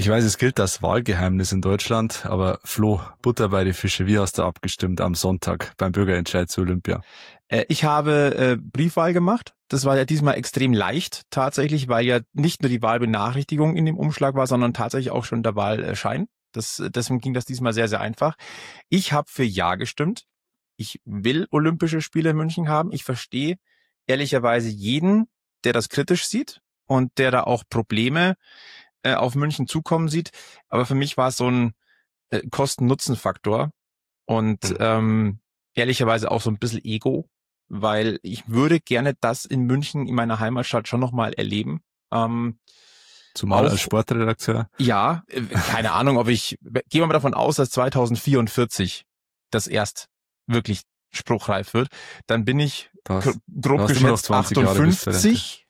Ich weiß, es gilt als Wahlgeheimnis in Deutschland, aber Flo, Butter bei die Fische, wie hast du abgestimmt am Sonntag beim Bürgerentscheid zu Olympia? Ich habe Briefwahl gemacht. Das war ja diesmal extrem leicht tatsächlich, weil ja nicht nur die Wahlbenachrichtigung in dem Umschlag war, sondern tatsächlich auch schon der Wahlschein. Deswegen ging das diesmal sehr, sehr einfach. Ich habe für Ja gestimmt. Ich will Olympische Spiele in München haben. Ich verstehe ehrlicherweise jeden, der das kritisch sieht und der da auch Probleme auf München zukommen sieht. Aber für mich war es so ein Kosten-Nutzen-Faktor und ehrlicherweise auch so ein bisschen Ego, weil ich würde gerne das in München, in meiner Heimatstadt, schon nochmal erleben. Zumal auch, als Sportredakteur. Ja, keine Ahnung, gehen wir mal davon aus, dass 2044 das erst wirklich spruchreif wird. Dann bin ich grob geschätzt 58.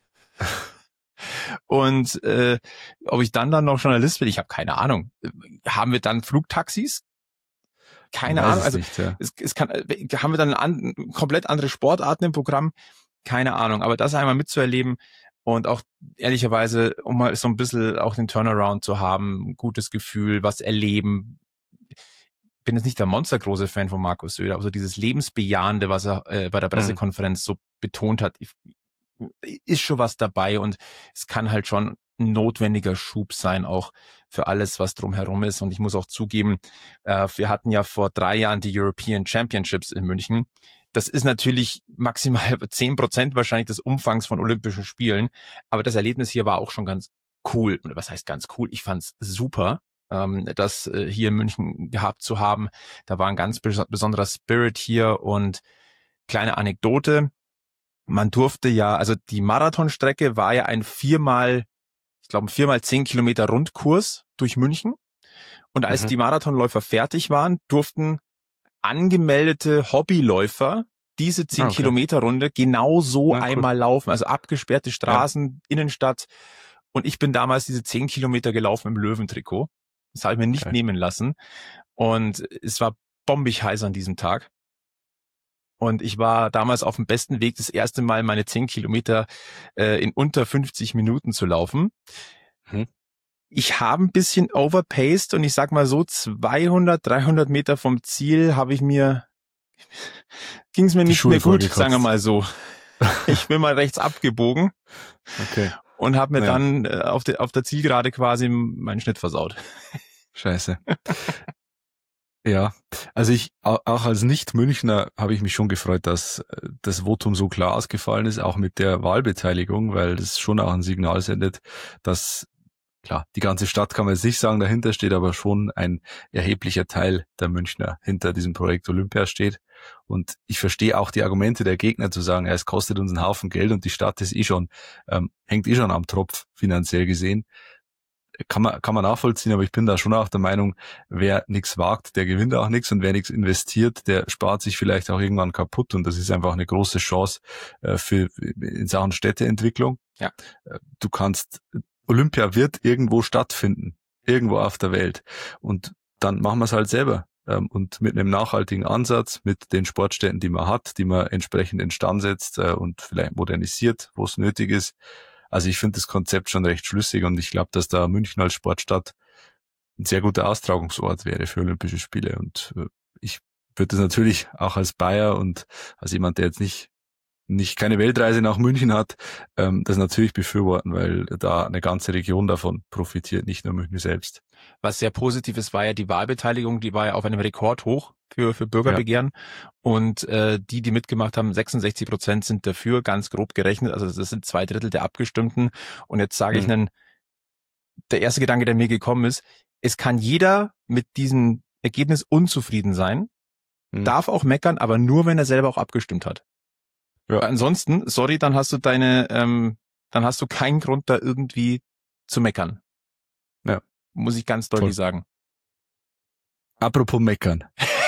Und ob ich dann noch Journalist bin, ich habe keine Ahnung. Haben wir dann Flugtaxis? Keine Ahnung. Also nicht, ja. haben wir dann komplett andere Sportarten im Programm? Keine Ahnung. Aber das einmal mitzuerleben und auch ehrlicherweise, um mal so ein bisschen auch den Turnaround zu haben, ein gutes Gefühl, was erleben. Ich bin jetzt nicht der monstergroße Fan von Markus Söder, aber so dieses Lebensbejahende, was er bei der Pressekonferenz so betont hat, ist schon was dabei und es kann halt schon ein notwendiger Schub sein, auch für alles, was drumherum ist. Und ich muss auch zugeben, wir hatten ja vor 3 Jahren die European Championships in München. Das ist natürlich maximal 10% wahrscheinlich des Umfangs von Olympischen Spielen. Aber das Erlebnis hier war auch schon ganz cool. Was heißt ganz cool? Ich fand's super, das hier in München gehabt zu haben. Da war ein ganz besonderer Spirit hier und kleine Anekdote. Man durfte ja, also die Marathonstrecke war ja ein 4x 10 Kilometer Rundkurs durch München. Und als die Marathonläufer fertig waren, durften angemeldete Hobbyläufer diese 10 Kilometer Runde genau so einmal laufen. Also abgesperrte Straßen, Innenstadt. Und ich bin damals diese 10 Kilometer gelaufen im Löwentrikot. Das habe ich mir nicht nehmen lassen. Und es war bombig heiß an diesem Tag. Und ich war damals auf dem besten Weg, das erste Mal meine 10 Kilometer in unter 50 Minuten zu laufen. Ich habe ein bisschen overpaced und ich sag mal so 200, 300 Meter vom Ziel ging es mir nicht mehr gut, sagen wir mal so. Ich bin mal rechts abgebogen und habe mir dann auf der Zielgerade quasi meinen Schnitt versaut. Scheiße. Ja, also auch als Nicht-Münchner habe ich mich schon gefreut, dass das Votum so klar ausgefallen ist, auch mit der Wahlbeteiligung, weil das schon auch ein Signal sendet, dass, klar, die ganze Stadt kann man jetzt nicht sagen, dahinter steht, aber schon ein erheblicher Teil der Münchner hinter diesem Projekt Olympia steht. Und ich verstehe auch die Argumente der Gegner zu sagen, es kostet uns einen Haufen Geld und die Stadt ist hängt schon am Tropf finanziell gesehen. Kann man nachvollziehen, aber ich bin da schon auch der Meinung, wer nichts wagt, der gewinnt auch nichts und wer nichts investiert, der spart sich vielleicht auch irgendwann kaputt und das ist einfach eine große Chance in Sachen Städteentwicklung. Ja. Olympia wird irgendwo stattfinden, irgendwo auf der Welt und dann machen wir es halt selber und mit einem nachhaltigen Ansatz, mit den Sportstätten, die man hat, die man entsprechend instand setzt und vielleicht modernisiert, wo es nötig ist. Also ich finde das Konzept schon recht schlüssig und ich glaube, dass da München als Sportstadt ein sehr guter Austragungsort wäre für Olympische Spiele. Und ich würde das natürlich auch als Bayer und als jemand, der jetzt nicht keine Weltreise nach München hat, das natürlich befürworten, weil da eine ganze Region davon profitiert, nicht nur München selbst. Was sehr positiv ist, war ja die Wahlbeteiligung, die war ja auf einem Rekordhoch für Bürgerbegehren. Ja. Und die mitgemacht haben, 66% sind dafür, ganz grob gerechnet. Also das sind 2/3 der Abgestimmten. Und jetzt sage ich der erste Gedanke, der mir gekommen ist, es kann jeder mit diesem Ergebnis unzufrieden sein, darf auch meckern, aber nur, wenn er selber auch abgestimmt hat. Ja. Ansonsten, sorry, dann hast du dann hast du keinen Grund, da irgendwie zu meckern. Ja. Muss ich ganz deutlich sagen. Apropos meckern.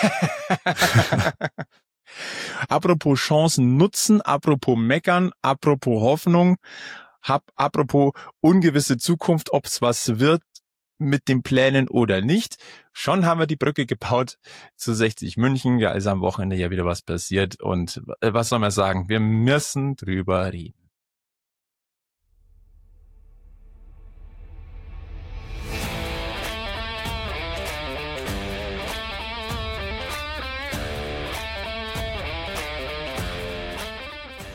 Apropos Chancen nutzen, apropos meckern, apropos Hoffnung, apropos ungewisse Zukunft, ob's was wird mit den Plänen oder nicht. Schon haben wir die Brücke gebaut zu 60 München. Ja, ist am Wochenende ja wieder was passiert. Und was soll man sagen? Wir müssen drüber reden.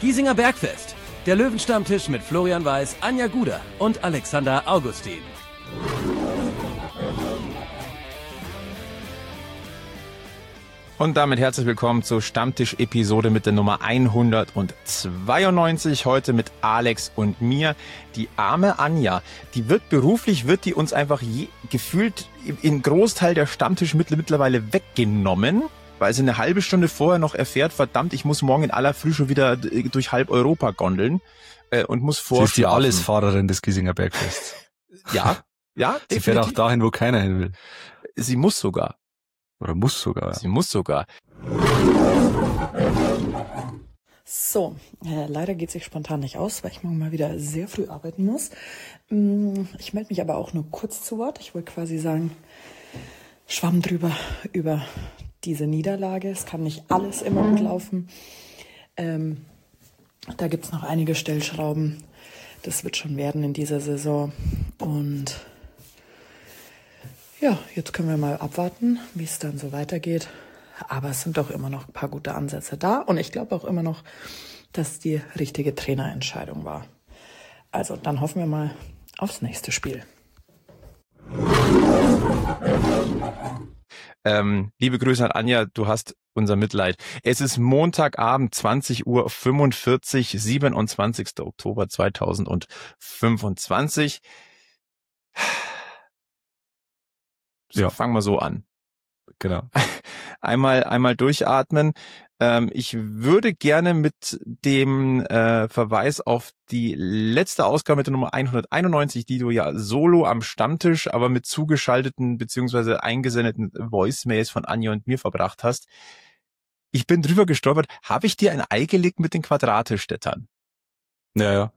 Giesinger Bergfest. Der Löwenstammtisch mit Florian Weiß, Anja Guder und Alexander Augustin. Und damit herzlich willkommen zur Stammtisch-Episode mit der Nummer 192. Heute mit Alex und mir. Die arme Anja, die wird uns einfach gefühlt im Großteil der Stammtisch mittlerweile weggenommen, weil sie eine halbe Stunde vorher noch erfährt, verdammt, ich muss morgen in aller Früh schon wieder durch halb Europa gondeln und muss vorschlafen. Sie ist die Allesfahrerin des Giesinger Bergfests. Ja, definitiv. Sie fährt auch dahin, wo keiner hin will. Sie muss sogar. Oder muss sogar. Sie muss sogar. So, leider geht sich spontan nicht aus, weil ich morgen mal wieder sehr früh arbeiten muss. Ich melde mich aber auch nur kurz zu Wort. Ich wollte quasi sagen, Schwamm drüber über diese Niederlage. Es kann nicht alles immer gut laufen. Da gibt's noch einige Stellschrauben. Das wird schon werden in dieser Saison. Und ja, jetzt können wir mal abwarten, wie es dann so weitergeht. Aber es sind doch immer noch ein paar gute Ansätze da. Und ich glaube auch immer noch, dass die richtige Trainerentscheidung war. Also dann hoffen wir mal aufs nächste Spiel. Liebe Grüße an Anja, du hast unser Mitleid. Es ist Montagabend, 20:45 Uhr, 27. Oktober 2025. So, ja. Fangen wir so an. Genau. Einmal durchatmen. Ich würde gerne mit dem Verweis auf die letzte Ausgabe mit der Nummer 191, die du ja solo am Stammtisch, aber mit zugeschalteten bzw. eingesendeten Voicemails von Anja und mir verbracht hast. Ich bin drüber gestolpert. Habe ich dir ein Ei gelegt mit den Quadratestädtern? Ja.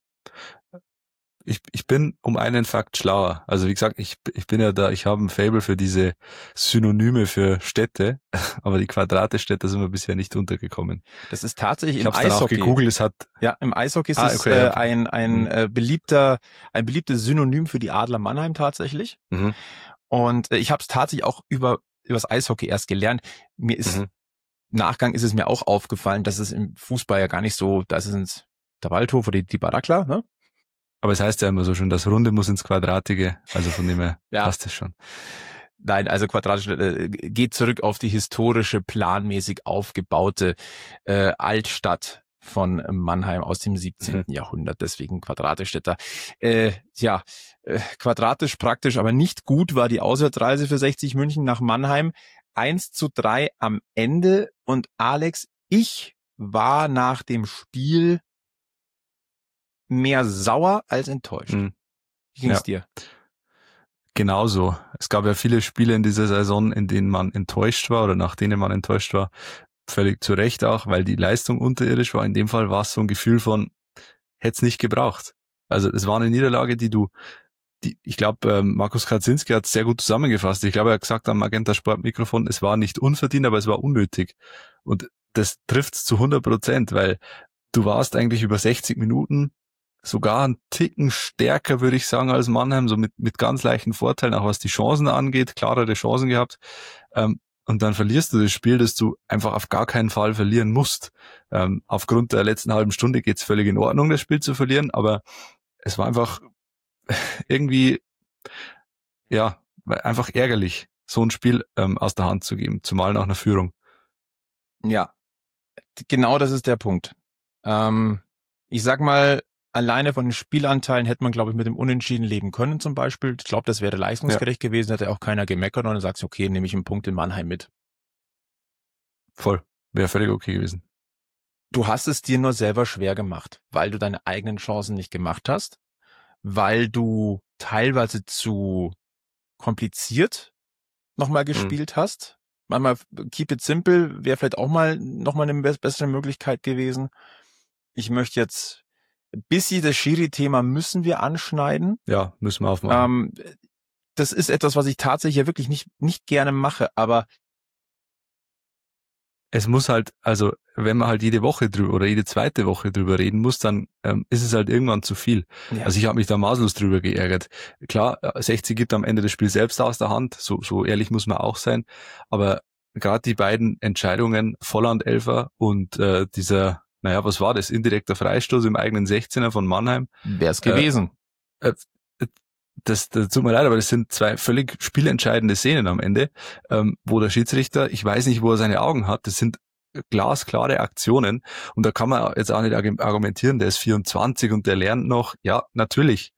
Ich bin um einen Fakt schlauer. Also wie gesagt, ich bin ja da, ich habe ein Faible für diese Synonyme für Städte, aber die Quadratestädte sind wir bisher nicht untergekommen. Das ist tatsächlich im Eishockey. Ich habe gegoogelt, es hat im Eishockey ist es ein beliebtes Synonym für die Adler Mannheim tatsächlich. Mhm. Und ich habe es tatsächlich auch übers Eishockey erst gelernt. Mir ist Nachgang ist es mir auch aufgefallen, dass es im Fußball ja gar nicht so, da ist es der Waldhof oder die Barakla, ne? Aber es heißt ja immer so schon, das Runde muss ins Quadratige, also von dem her passt es schon. Nein, also quadratisch geht zurück auf die historische, planmäßig aufgebaute Altstadt von Mannheim aus dem 17. Jahrhundert, deswegen Quadratestädter. Quadratisch praktisch, aber nicht gut war die Auswärtsreise für 60 München nach Mannheim. 1:3 am Ende. Und Alex, ich war nach dem Spiel mehr sauer als enttäuscht. Wie ging's dir? Genauso. Es gab ja viele Spiele in dieser Saison, in denen man enttäuscht war oder nach denen man enttäuscht war. Völlig zu Recht auch, weil die Leistung unterirdisch war. In dem Fall war es so ein Gefühl von, hätte es nicht gebraucht. Also es war eine Niederlage, ich glaube, Markus Kaczynski hat es sehr gut zusammengefasst. Ich glaube, er hat gesagt am Magenta Sport Mikrofon, es war nicht unverdient, aber es war unnötig. Und das trifft's zu 100%, weil du warst eigentlich über 60 Minuten sogar einen Ticken stärker, würde ich sagen, als Mannheim, so mit ganz leichten Vorteilen, auch was die Chancen angeht, klarere Chancen gehabt. Und dann verlierst du das Spiel, das du einfach auf gar keinen Fall verlieren musst. Aufgrund der letzten halben Stunde geht's völlig in Ordnung, das Spiel zu verlieren, aber es war einfach irgendwie, einfach ärgerlich, so ein Spiel aus der Hand zu geben, zumal nach einer Führung. Ja, genau das ist der Punkt. Ich sag mal, alleine von den Spielanteilen hätte man, glaube ich, mit dem Unentschieden leben können zum Beispiel. Ich glaube, das wäre leistungsgerecht gewesen, hätte auch keiner gemeckert und dann sagst du, okay, nehme ich einen Punkt in Mannheim mit. Voll, wäre völlig okay gewesen. Du hast es dir nur selber schwer gemacht, weil du deine eigenen Chancen nicht gemacht hast, weil du teilweise zu kompliziert nochmal gespielt hast. Manchmal keep it simple wäre vielleicht auch nochmal eine bessere Möglichkeit gewesen. Ich möchte jetzt das Schiri-Thema müssen wir anschneiden. Ja, müssen wir aufmachen. Das ist etwas, was ich tatsächlich ja wirklich nicht gerne mache, aber es muss halt, also wenn man halt jede Woche drüber oder jede zweite Woche drüber reden muss, dann ist es halt irgendwann zu viel. Ja. Also ich habe mich da maßlos drüber geärgert. Klar, 60 gibt am Ende das Spiel selbst aus der Hand, so ehrlich muss man auch sein, aber gerade die beiden Entscheidungen, Volland-Elfer und dieser naja, was war das? Indirekter Freistoß im eigenen 16er von Mannheim. Wär's gewesen. Das tut mir leid, aber das sind zwei völlig spielentscheidende Szenen am Ende, wo der Schiedsrichter, ich weiß nicht, wo er seine Augen hat, das sind glasklare Aktionen und da kann man jetzt auch nicht argumentieren, der ist 24 und der lernt noch. Ja, natürlich,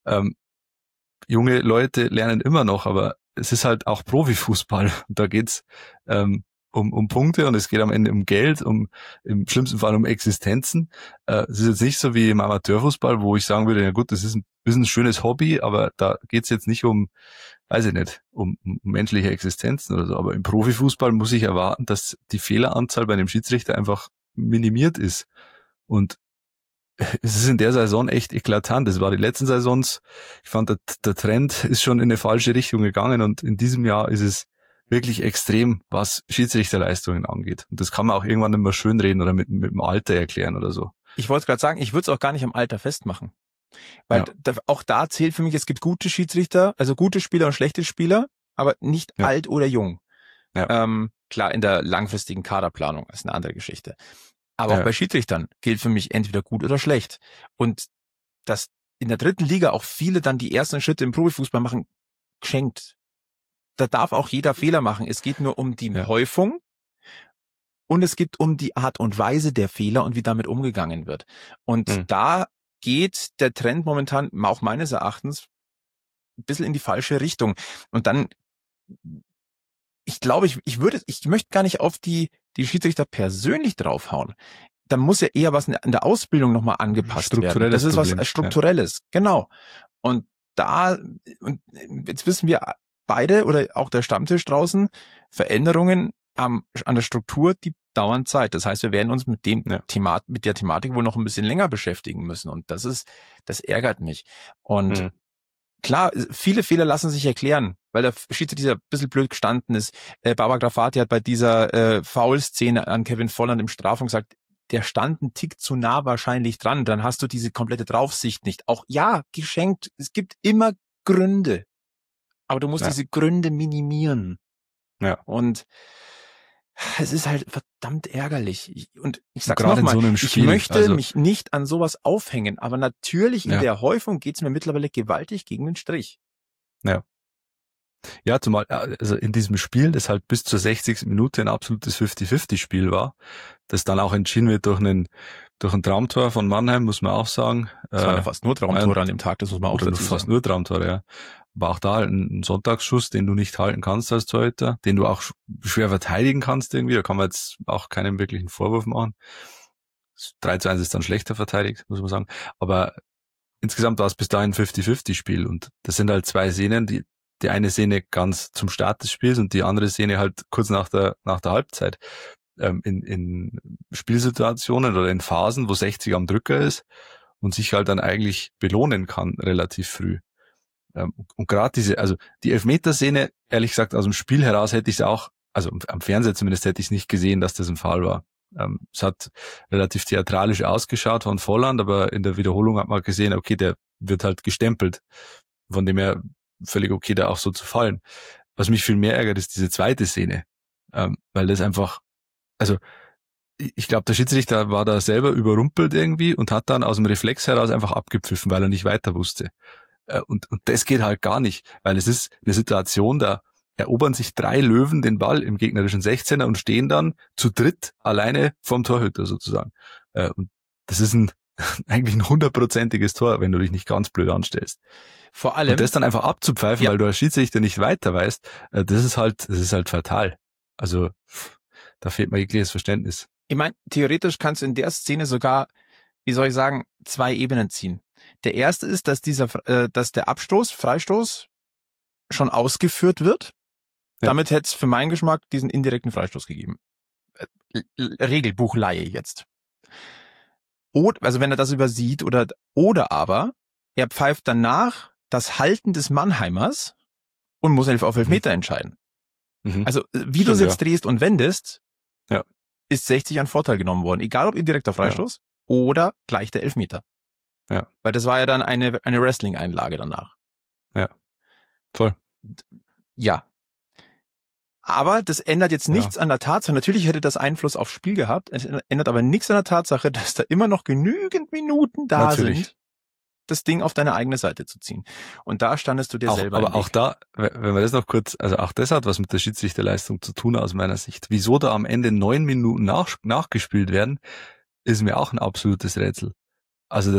junge Leute lernen immer noch, aber es ist halt auch Profifußball. Da geht's um Punkte und es geht am Ende um Geld, im schlimmsten Fall um Existenzen. Es ist jetzt nicht so wie im Amateurfußball, wo ich sagen würde, ja gut, das ist ein schönes Hobby, aber da geht's jetzt nicht um, weiß ich nicht, um menschliche Existenzen oder so. Aber im Profifußball muss ich erwarten, dass die Fehleranzahl bei einem Schiedsrichter einfach minimiert ist. Und es ist in der Saison echt eklatant. Das war die letzten Saisons. Ich fand, der Trend ist schon in eine falsche Richtung gegangen und in diesem Jahr ist es wirklich extrem, was Schiedsrichterleistungen angeht. Und das kann man auch irgendwann nicht mehr schönreden oder mit dem Alter erklären oder so. Ich wollte gerade sagen, ich würde es auch gar nicht am Alter festmachen. Weil auch da zählt für mich, es gibt gute Schiedsrichter, also gute Spieler und schlechte Spieler, aber nicht alt oder jung. Ja. Klar, in der langfristigen Kaderplanung ist eine andere Geschichte. Aber auch bei Schiedsrichtern gilt für mich entweder gut oder schlecht. Und dass in der dritten Liga auch viele dann die ersten Schritte im Profifußball machen, geschenkt. Da darf auch jeder Fehler machen. Es geht nur um die Häufung und es geht um die Art und Weise der Fehler und wie damit umgegangen wird. Und da geht der Trend momentan, auch meines Erachtens, ein bisschen in die falsche Richtung. Und dann, ich glaube, ich möchte gar nicht auf die Schiedsrichter persönlich draufhauen. Da muss ja eher was in der Ausbildung nochmal angepasst werden. Das ist was Strukturelles. Genau. Und jetzt wissen wir beide oder auch der Stammtisch draußen, Veränderungen an der Struktur, die dauern Zeit. Das heißt, wir werden uns mit der Thematik wohl noch ein bisschen länger beschäftigen müssen. Und das ärgert mich. Und klar, viele Fehler lassen sich erklären, weil der Schiedsrichter ein bisschen blöd gestanden ist. Baba Grafati hat bei dieser Foul-Szene an Kevin Volland im Strafraum gesagt, der stand einen Tick zu nah wahrscheinlich dran. Dann hast du diese komplette Draufsicht nicht. Auch geschenkt. Es gibt immer Gründe. Aber du musst diese Gründe minimieren. Ja. Und es ist halt verdammt ärgerlich. Und ich sag's nochmal, ich möchte mich nicht an sowas aufhängen, aber natürlich in der Häufung geht's mir mittlerweile gewaltig gegen den Strich. Ja. Ja, zumal, also in diesem Spiel, das halt bis zur 60. Minute ein absolutes 50-50-Spiel war, das dann auch entschieden wird durch ein Traumtor von Mannheim, muss man auch sagen. Das waren ja fast nur Traumtore an dem Tag, das muss man auch dazu sagen. Fast nur Traumtore, ja. Aber auch da halt ein Sonntagsschuss, den du nicht halten kannst als Torhüter, den du auch schwer verteidigen kannst irgendwie, da kann man jetzt auch keinen wirklichen Vorwurf machen. 3:1 ist dann schlechter verteidigt, muss man sagen. Aber insgesamt war es bis dahin ein 50-50-Spiel und das sind halt zwei Szenen, die eine Szene ganz zum Start des Spiels und die andere Szene halt kurz nach der Halbzeit. In Spielsituationen oder in Phasen, wo 60 am Drücker ist und sich halt dann eigentlich belohnen kann relativ früh. Und gerade die Elfmeterszene, ehrlich gesagt, aus dem Spiel heraus hätte ich es auch, also am Fernseher zumindest hätte ich es nicht gesehen, dass das ein Foul war. Es hat relativ theatralisch ausgeschaut von Volland, aber in der Wiederholung hat man gesehen, okay, der wird halt gestempelt. Von dem her völlig okay, da auch so zu fallen. Was mich viel mehr ärgert, ist diese zweite Szene, weil das einfach, also ich glaube, der Schiedsrichter war da selber überrumpelt irgendwie und hat dann aus dem Reflex heraus einfach abgepfiffen, weil er nicht weiter wusste. Und das geht halt gar nicht, weil es ist eine Situation, da erobern sich 3 Löwen den Ball im gegnerischen 16er und stehen dann zu dritt alleine vom Torhüter sozusagen. Und das ist eigentlich ein 100%iges Tor, wenn du dich nicht ganz blöd anstellst. Vor allem. Und das dann einfach abzupfeifen, weil du als Schiedsrichter nicht weiter weißt, das ist halt fatal. Also, da fehlt mir jegliches Verständnis. Ich meine, theoretisch kannst du in der Szene sogar, wie soll ich sagen, 2 Ebenen ziehen. Der erste ist, dass dass der Freistoß schon ausgeführt wird. Ja. Damit hätte es für meinen Geschmack diesen indirekten Freistoß gegeben. Regelbuchleihe jetzt. Also wenn er das übersieht oder aber er pfeift danach das Halten des Mannheimers und muss auf Elfmeter entscheiden. Also wie du es jetzt drehst und wendest, ist 60 an Vorteil genommen worden. Egal ob indirekter Freistoß oder gleich der Elfmeter. Ja. Weil das war ja dann eine Wrestling-Einlage danach. Ja, voll. Ja. Aber das ändert jetzt nichts an der Tatsache. Natürlich hätte das Einfluss aufs Spiel gehabt. Es ändert aber nichts an der Tatsache, dass da immer noch genügend Minuten da sind, das Ding auf deine eigene Seite zu ziehen. Und da standest du dir selber im Weg. Aber auch da, wenn wir das noch kurz, also auch das hat was mit der Schiedsrichterleistung zu tun aus meiner Sicht. Wieso da am Ende 9 Minuten nachgespielt werden, ist mir auch ein absolutes Rätsel. Also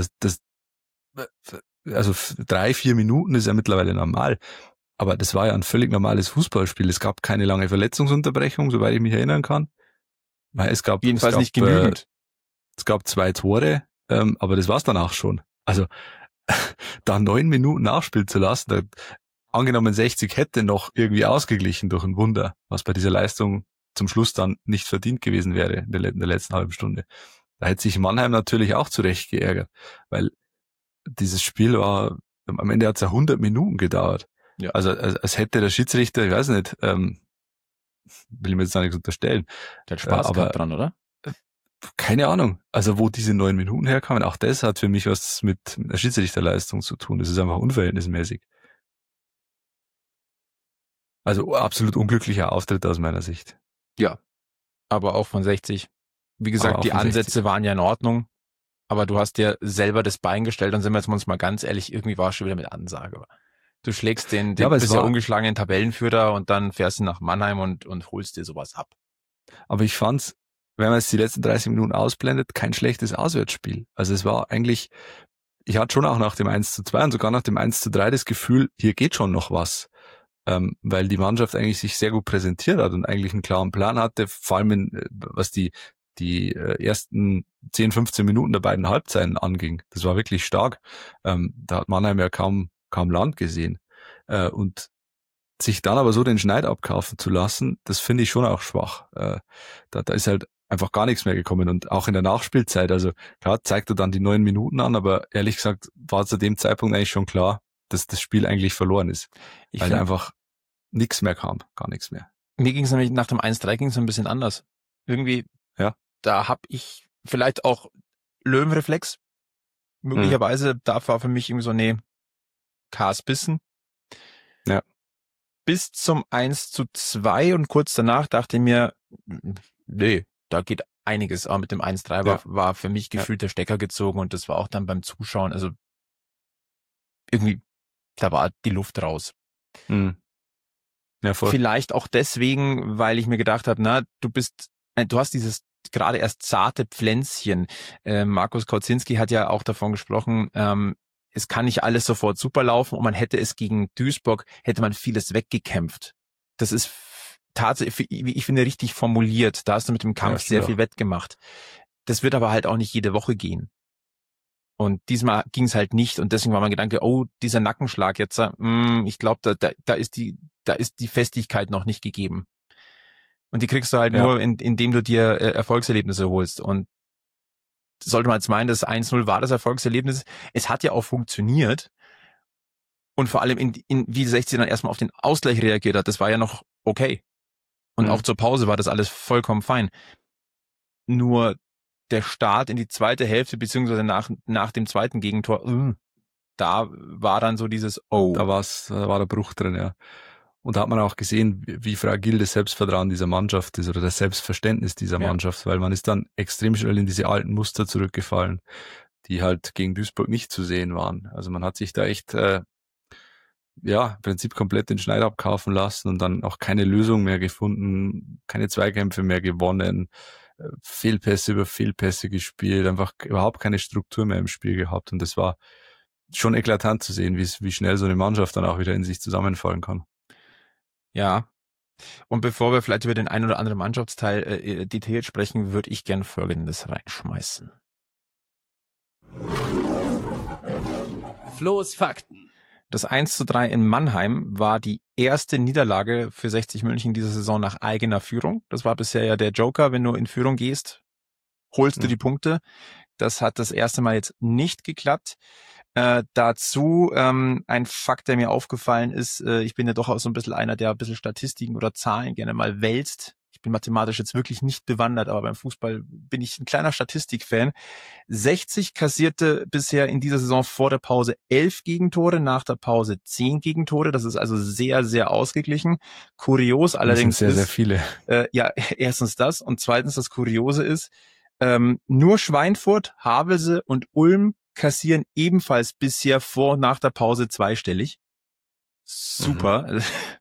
also 3-4 Minuten ist ja mittlerweile normal. Aber das war ja ein völlig normales Fußballspiel. Es gab keine lange Verletzungsunterbrechung, soweit ich mich erinnern kann. Weil jedenfalls nicht genügend. Es gab 2 Tore, aber das war's dann auch schon. Also da 9 Minuten nachspielen zu lassen, angenommen 60 hätte noch irgendwie ausgeglichen durch ein Wunder, was bei dieser Leistung zum Schluss dann nicht verdient gewesen wäre in der letzten halben Stunde. Da hätte sich Mannheim natürlich auch zurecht geärgert, weil dieses Spiel war, am Ende hat es ja 100 Minuten gedauert. Ja. Also als hätte der Schiedsrichter, ich weiß nicht, will ich mir jetzt auch nichts unterstellen. Der hat Spaß gehabt dran, oder? Keine Ahnung. Also wo diese 9 Minuten herkamen, auch das hat für mich was mit der Schiedsrichterleistung zu tun. Das ist einfach unverhältnismäßig. Also absolut unglücklicher Auftritt aus meiner Sicht. Ja, aber auch von 60. Wie gesagt, die Ansätze waren ja in Ordnung, aber du hast dir selber das Bein gestellt, dann sind wir jetzt uns mal ganz ehrlich, irgendwie war es schon wieder mit Ansage. Du schlägst den bisher ungeschlagenen Tabellenführer und dann fährst du nach Mannheim und holst dir sowas ab. Aber ich fand's, wenn man jetzt die letzten 30 Minuten ausblendet, kein schlechtes Auswärtsspiel. Also es war eigentlich, ich hatte schon auch nach dem 1:2 und sogar nach dem 1:3 das Gefühl, hier geht schon noch was. Weil die Mannschaft eigentlich sich sehr gut präsentiert hat und eigentlich einen klaren Plan hatte, vor allem was die ersten 10, 15 Minuten der beiden Halbzeiten anging. Das war wirklich stark. Da hat Mannheim ja kaum Land gesehen. Und sich dann aber so den Schneid abkaufen zu lassen, das finde ich schon auch schwach. Da ist halt einfach gar nichts mehr gekommen. Und auch in der Nachspielzeit, also klar, zeigt er dann die 9 Minuten an, aber ehrlich gesagt war zu dem Zeitpunkt eigentlich schon klar, dass das Spiel eigentlich verloren ist. Weil einfach nichts mehr kam, gar nichts mehr. Mir ging es nämlich nach dem 1:3 ging es ein bisschen anders. Irgendwie, da habe ich vielleicht auch Löwenreflex. Möglicherweise, da war für mich irgendwie so, K's Bissen. Ja. Bis zum 1:2 und kurz danach dachte ich mir, da geht einiges. Aber mit dem 1:3 war für mich gefühlt der Stecker gezogen und das war auch dann beim Zuschauen, also irgendwie, da war die Luft raus. Ja, voll. Vielleicht auch deswegen, weil ich mir gedacht habe, du hast dieses gerade erst zarte Pflänzchen. Markus Kautzinski hat ja auch davon gesprochen, es kann nicht alles sofort super laufen und man hätte es gegen Duisburg, hätte man vieles weggekämpft. Das ist tatsächlich, wie ich finde, richtig formuliert. Da hast du mit dem Kampf sehr viel wettgemacht. Das wird aber halt auch nicht jede Woche gehen. Und diesmal ging es halt nicht und deswegen war mein Gedanke, dieser Nackenschlag jetzt, ich glaube, da ist die Festigkeit noch nicht gegeben. Und die kriegst du halt nur, indem du dir Erfolgserlebnisse holst. Und sollte man jetzt meinen, das 1:0 war das Erfolgserlebnis. Es hat ja auch funktioniert. Und vor allem, wie 60 dann erstmal auf den Ausgleich reagiert hat, das war ja noch okay. Und auch zur Pause war das alles vollkommen fein. Nur der Start in die zweite Hälfte, beziehungsweise nach dem zweiten Gegentor, da war dann so dieses Da war der Bruch drin, ja. Und da hat man auch gesehen, wie fragil das Selbstvertrauen dieser Mannschaft ist oder das Selbstverständnis dieser Mannschaft, weil man ist dann extrem schnell in diese alten Muster zurückgefallen, die halt gegen Duisburg nicht zu sehen waren. Also man hat sich da echt, im Prinzip komplett den Schneid abkaufen lassen und dann auch keine Lösung mehr gefunden, keine Zweikämpfe mehr gewonnen, Fehlpässe über Fehlpässe gespielt, einfach überhaupt keine Struktur mehr im Spiel gehabt. Und das war schon eklatant zu sehen, wie schnell so eine Mannschaft dann auch wieder in sich zusammenfallen kann. Ja, und bevor wir vielleicht über den einen oder anderen Mannschaftsteil detailliert sprechen, würde ich gern Folgendes reinschmeißen. Flo's Fakten. Das 1:3 in Mannheim war die erste Niederlage für 60 München diese Saison nach eigener Führung. Das war bisher ja der Joker, wenn du in Führung gehst, holst du die Punkte. Das hat das erste Mal jetzt nicht geklappt. Dazu ein Fakt, der mir aufgefallen ist, ich bin ja doch auch so ein bisschen einer, der ein bisschen Statistiken oder Zahlen gerne mal wälzt. Ich bin mathematisch jetzt wirklich nicht bewandert, aber beim Fußball bin ich ein kleiner Statistikfan. 60 kassierte bisher in dieser Saison vor der Pause 11 Gegentore, nach der Pause 10 Gegentore. Das ist also sehr, sehr ausgeglichen. Kurios allerdings sehr, sehr viele. Ja, erstens das und zweitens das Kuriose ist, nur Schweinfurt, Havelse und Ulm kassieren ebenfalls bisher vor und nach der Pause zweistellig. Super.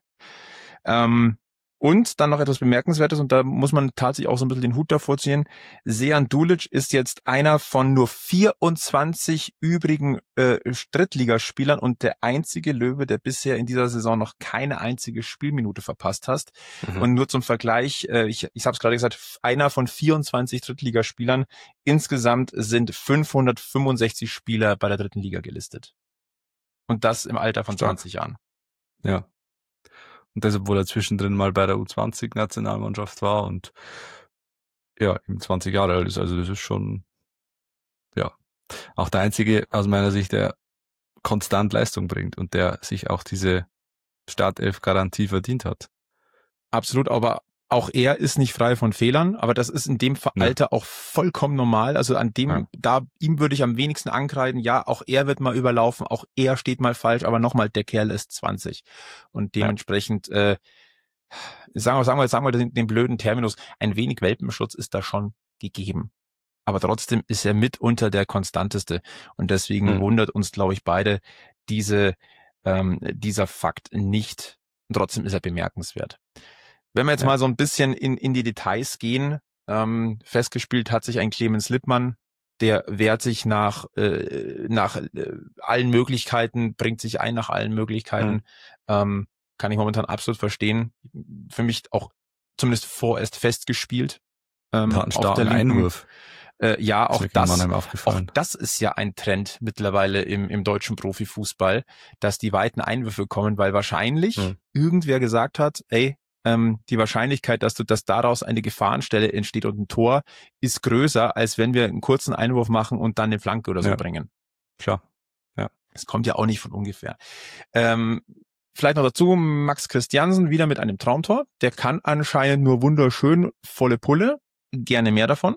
Und dann noch etwas Bemerkenswertes, und da muss man tatsächlich auch so ein bisschen den Hut davor ziehen. Sejan Dulic ist jetzt einer von nur 24 übrigen Drittligaspielern und der einzige Löwe, der bisher in dieser Saison noch keine einzige Spielminute verpasst hat. Und nur zum Vergleich, ich habe es gerade gesagt, einer von 24 Drittligaspielern. Insgesamt sind 565 Spieler bei der dritten Liga gelistet. Und das im Alter von 20 Jahren. Ja. Und das, obwohl er zwischendrin mal bei der U20-Nationalmannschaft war und ja, eben 20 Jahre alt ist. Also das ist schon, ja, auch der einzige aus meiner Sicht, der konstant Leistung bringt und der sich auch diese Startelf-Garantie verdient hat. Absolut, aber auch er ist nicht frei von Fehlern, aber das ist in dem Alter auch vollkommen normal. Also ihm würde ich am wenigsten ankreiden. Ja, auch er wird mal überlaufen, auch er steht mal falsch, aber nochmal, der Kerl ist 20. Und dementsprechend, sagen wir den blöden Terminus, ein wenig Welpenschutz ist da schon gegeben. Aber trotzdem ist er mitunter der konstanteste. Und deswegen wundert uns, glaube ich, beide dieser Fakt nicht. Und trotzdem ist er bemerkenswert. Wenn wir jetzt mal so ein bisschen in die Details gehen, festgespielt hat sich ein Clemens Lippmann, der wehrt sich nach allen Möglichkeiten, bringt sich ein nach allen Möglichkeiten, kann ich momentan absolut verstehen. Für mich auch zumindest vorerst festgespielt. Einen starken Einwurf. Ja, auch das ist ja ein Trend mittlerweile im deutschen Profifußball, dass die weiten Einwürfe kommen, weil wahrscheinlich irgendwer gesagt hat, die Wahrscheinlichkeit, dass daraus eine Gefahrenstelle entsteht und ein Tor, ist größer, als wenn wir einen kurzen Einwurf machen und dann eine Flanke oder so bringen. Klar. Ja. Das kommt ja auch nicht von ungefähr. Vielleicht noch dazu, Max Christiansen wieder mit einem Traumtor. Der kann anscheinend nur wunderschön volle Pulle. Gerne mehr davon.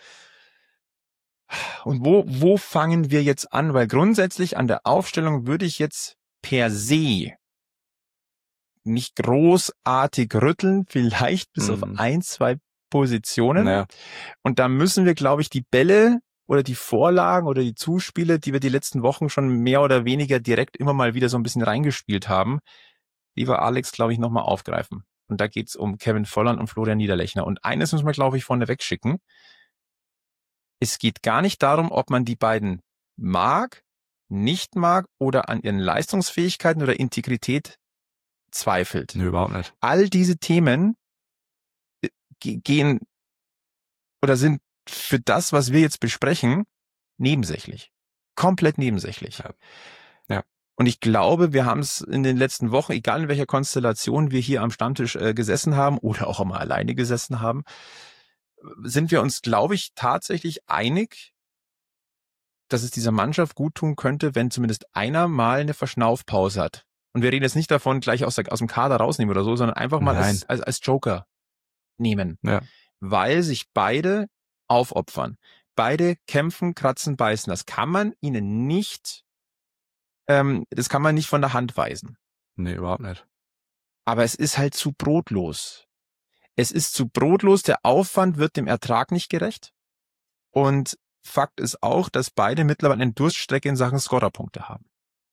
Und wo fangen wir jetzt an? Weil grundsätzlich an der Aufstellung würde ich jetzt per se nicht großartig rütteln, vielleicht bis auf 1, 2 Positionen. Naja. Und da müssen wir, glaube ich, die Bälle oder die Vorlagen oder die Zuspiele, die wir die letzten Wochen schon mehr oder weniger direkt immer mal wieder so ein bisschen reingespielt haben, lieber Alex, glaube ich, nochmal aufgreifen. Und da geht's um Kevin Volland und Florian Niederlechner. Und eines müssen wir, glaube ich, vorneweg schicken. Es geht gar nicht darum, ob man die beiden mag, nicht mag oder an ihren Leistungsfähigkeiten oder Integrität zweifelt. Nee, überhaupt nicht. All diese Themen gehen oder sind für das, was wir jetzt besprechen, nebensächlich. Komplett nebensächlich. Ja. Und ich glaube, wir haben es in den letzten Wochen, egal in welcher Konstellation wir hier am Stammtisch gesessen haben oder auch einmal alleine gesessen haben, sind wir uns, glaube ich, tatsächlich einig, dass es dieser Mannschaft gut tun könnte, wenn zumindest einer mal eine Verschnaufpause hat. Und wir reden jetzt nicht davon, gleich aus dem Kader rausnehmen oder so, sondern einfach mal als Joker nehmen. Ja. Weil sich beide aufopfern. Beide kämpfen, kratzen, beißen. Das kann man ihnen nicht, von der Hand weisen. Nee, überhaupt nicht. Aber es ist halt zu brotlos. Es ist zu brotlos, der Aufwand wird dem Ertrag nicht gerecht. Und Fakt ist auch, dass beide mittlerweile eine Durststrecke in Sachen Scorerpunkte haben.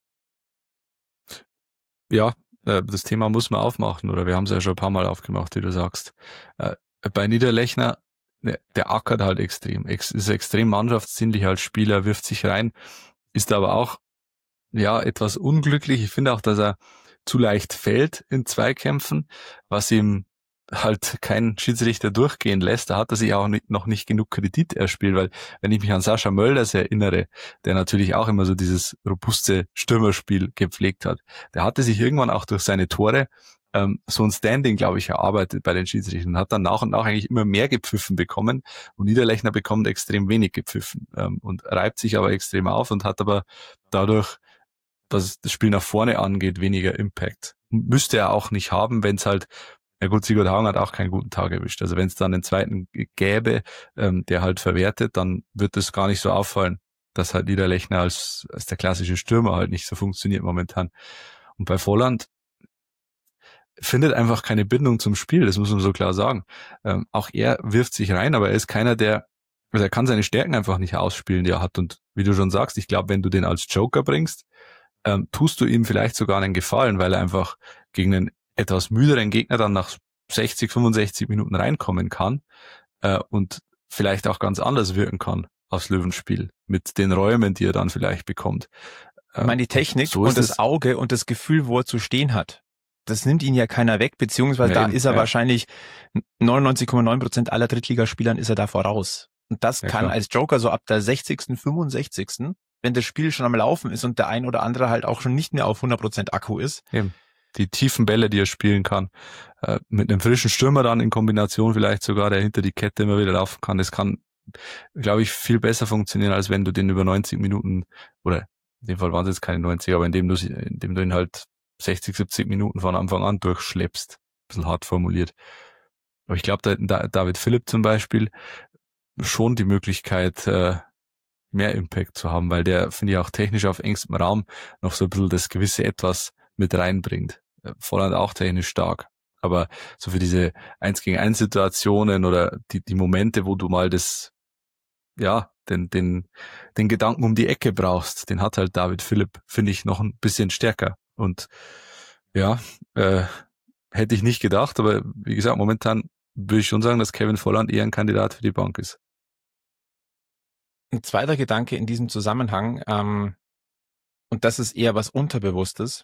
Ja, das Thema muss man aufmachen, oder wir haben es ja schon ein paar Mal aufgemacht, wie du sagst. Bei Niederlechner, der ackert halt extrem, ist extrem mannschaftsdienlich als Spieler, wirft sich rein, ist aber auch etwas unglücklich. Ich finde auch, dass er zu leicht fällt in Zweikämpfen, was ihm halt kein Schiedsrichter durchgehen lässt. Da hat er sich auch noch nicht genug Kredit erspielt, weil wenn ich mich an Sascha Mölders erinnere, der natürlich auch immer so dieses robuste Stürmerspiel gepflegt hat, der hatte sich irgendwann auch durch seine Tore so ein Standing, glaube ich, erarbeitet bei den Schiedsrichtern und hat dann nach und nach eigentlich immer mehr gepfiffen bekommen und Niederlechner bekommt extrem wenig gepfiffen und reibt sich aber extrem auf und hat aber dadurch, was das Spiel nach vorne angeht, weniger Impact. Müsste er auch nicht haben, wenn es halt Ja gut, Sigurd Haugen hat auch keinen guten Tag erwischt. Also wenn es dann den zweiten gäbe, der halt verwertet, dann wird es gar nicht so auffallen, dass halt Niederlechner als der klassische Stürmer halt nicht so funktioniert momentan. Und bei Volland findet einfach keine Bindung zum Spiel, das muss man so klar sagen. Auch er wirft sich rein, aber er ist keiner, also er kann seine Stärken einfach nicht ausspielen, die er hat. Und wie du schon sagst, ich glaube, wenn du den als Joker bringst, tust du ihm vielleicht sogar einen Gefallen, weil er einfach gegen einen etwas müderen Gegner dann nach 60, 65 Minuten reinkommen kann und vielleicht auch ganz anders wirken kann aufs Löwenspiel mit den Räumen, die er dann vielleicht bekommt. Ich meine, die Technik so und ist das Auge und das Gefühl, wo er zu stehen hat, das nimmt ihn ja keiner weg, beziehungsweise da ist er wahrscheinlich 99,9% aller Drittligaspielern ist er da voraus. Und das kann klar. als Joker so ab der 60., 65., wenn das Spiel schon am Laufen ist und der ein oder andere halt auch schon nicht mehr auf 100% Akku ist. Eben. Die tiefen Bälle, die er spielen kann, mit einem frischen Stürmer dann in Kombination vielleicht sogar, der hinter die Kette immer wieder laufen kann, das kann, glaube ich, viel besser funktionieren, als wenn du den über 90 Minuten, oder in dem Fall waren es jetzt keine 90, aber indem du ihn halt 60, 70 Minuten von Anfang an durchschleppst. Ein bisschen hart formuliert. Aber ich glaube, da hat David Philipp zum Beispiel schon die Möglichkeit, mehr Impact zu haben, weil der, finde ich, auch technisch auf engstem Raum noch so ein bisschen das gewisse Etwas mit reinbringt. Volland auch technisch stark. Aber so für diese 1-gegen-1 Situationen oder die Momente, wo du mal den Gedanken um die Ecke brauchst, den hat halt David Philipp, finde ich, noch ein bisschen stärker. Und ja, hätte ich nicht gedacht, aber wie gesagt, momentan würde ich schon sagen, dass Kevin Volland eher ein Kandidat für die Bank ist. Ein zweiter Gedanke in diesem Zusammenhang, und das ist eher was Unterbewusstes.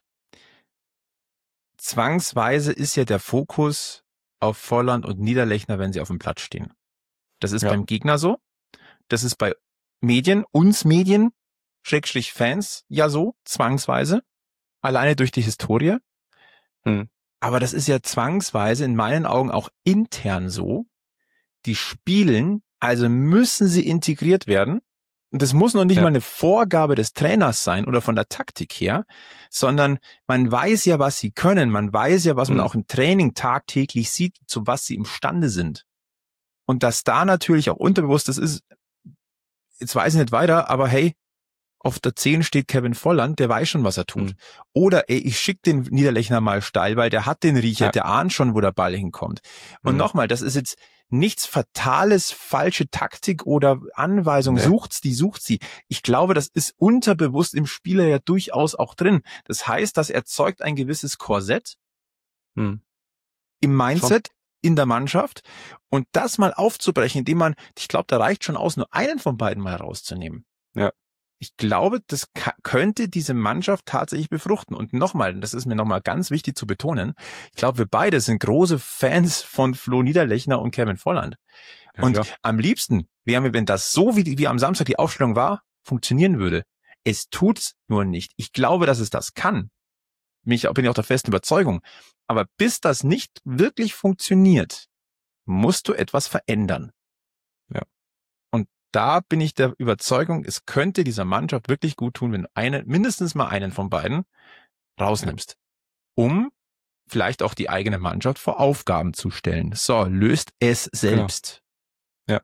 Zwangsweise ist ja der Fokus auf Volland und Niederlechner, wenn sie auf dem Platz stehen. Das ist beim Gegner so. Das ist bei uns Medien, Schrägstrich Fans, ja so, zwangsweise. Alleine durch die Historie. Aber das ist ja zwangsweise in meinen Augen auch intern so. Die spielen, also müssen sie integriert werden. Und das muss noch nicht mal eine Vorgabe des Trainers sein oder von der Taktik her, sondern man weiß ja, was sie können. Man weiß ja, was man auch im Training tagtäglich sieht, zu was sie imstande sind. Und dass da natürlich auch unterbewusst, das ist, jetzt weiß ich nicht weiter, aber hey, auf der 10 steht Kevin Volland, der weiß schon, was er tut. Oder ich schicke den Niederlechner mal steil, weil der hat den Riecher, der ahnt schon, wo der Ball hinkommt. Und nochmal, das ist jetzt nichts Fatales, falsche Taktik oder Anweisung, sucht sie. Ich glaube, das ist unterbewusst im Spieler ja durchaus auch drin. Das heißt, das erzeugt ein gewisses Korsett im Mindset, in der Mannschaft. Und das mal aufzubrechen, indem man, ich glaube, da reicht schon aus, nur einen von beiden mal rauszunehmen. Ja. Ich glaube, das könnte diese Mannschaft tatsächlich befruchten. Und nochmal, das ist mir nochmal ganz wichtig zu betonen, ich glaube, wir beide sind große Fans von Flo Niederlechner und Kevin Volland. Ja, und am liebsten wären wir, wenn das so wie am Samstag die Aufstellung war, funktionieren würde. Es tut's nur nicht. Ich glaube, dass es das kann. Bin ich auch der festen Überzeugung. Aber bis das nicht wirklich funktioniert, musst du etwas verändern. Ja. Da bin ich der Überzeugung, es könnte dieser Mannschaft wirklich gut tun, wenn du mindestens mal einen von beiden rausnimmst, um vielleicht auch die eigene Mannschaft vor Aufgaben zu stellen. So, löst es selbst. Genau.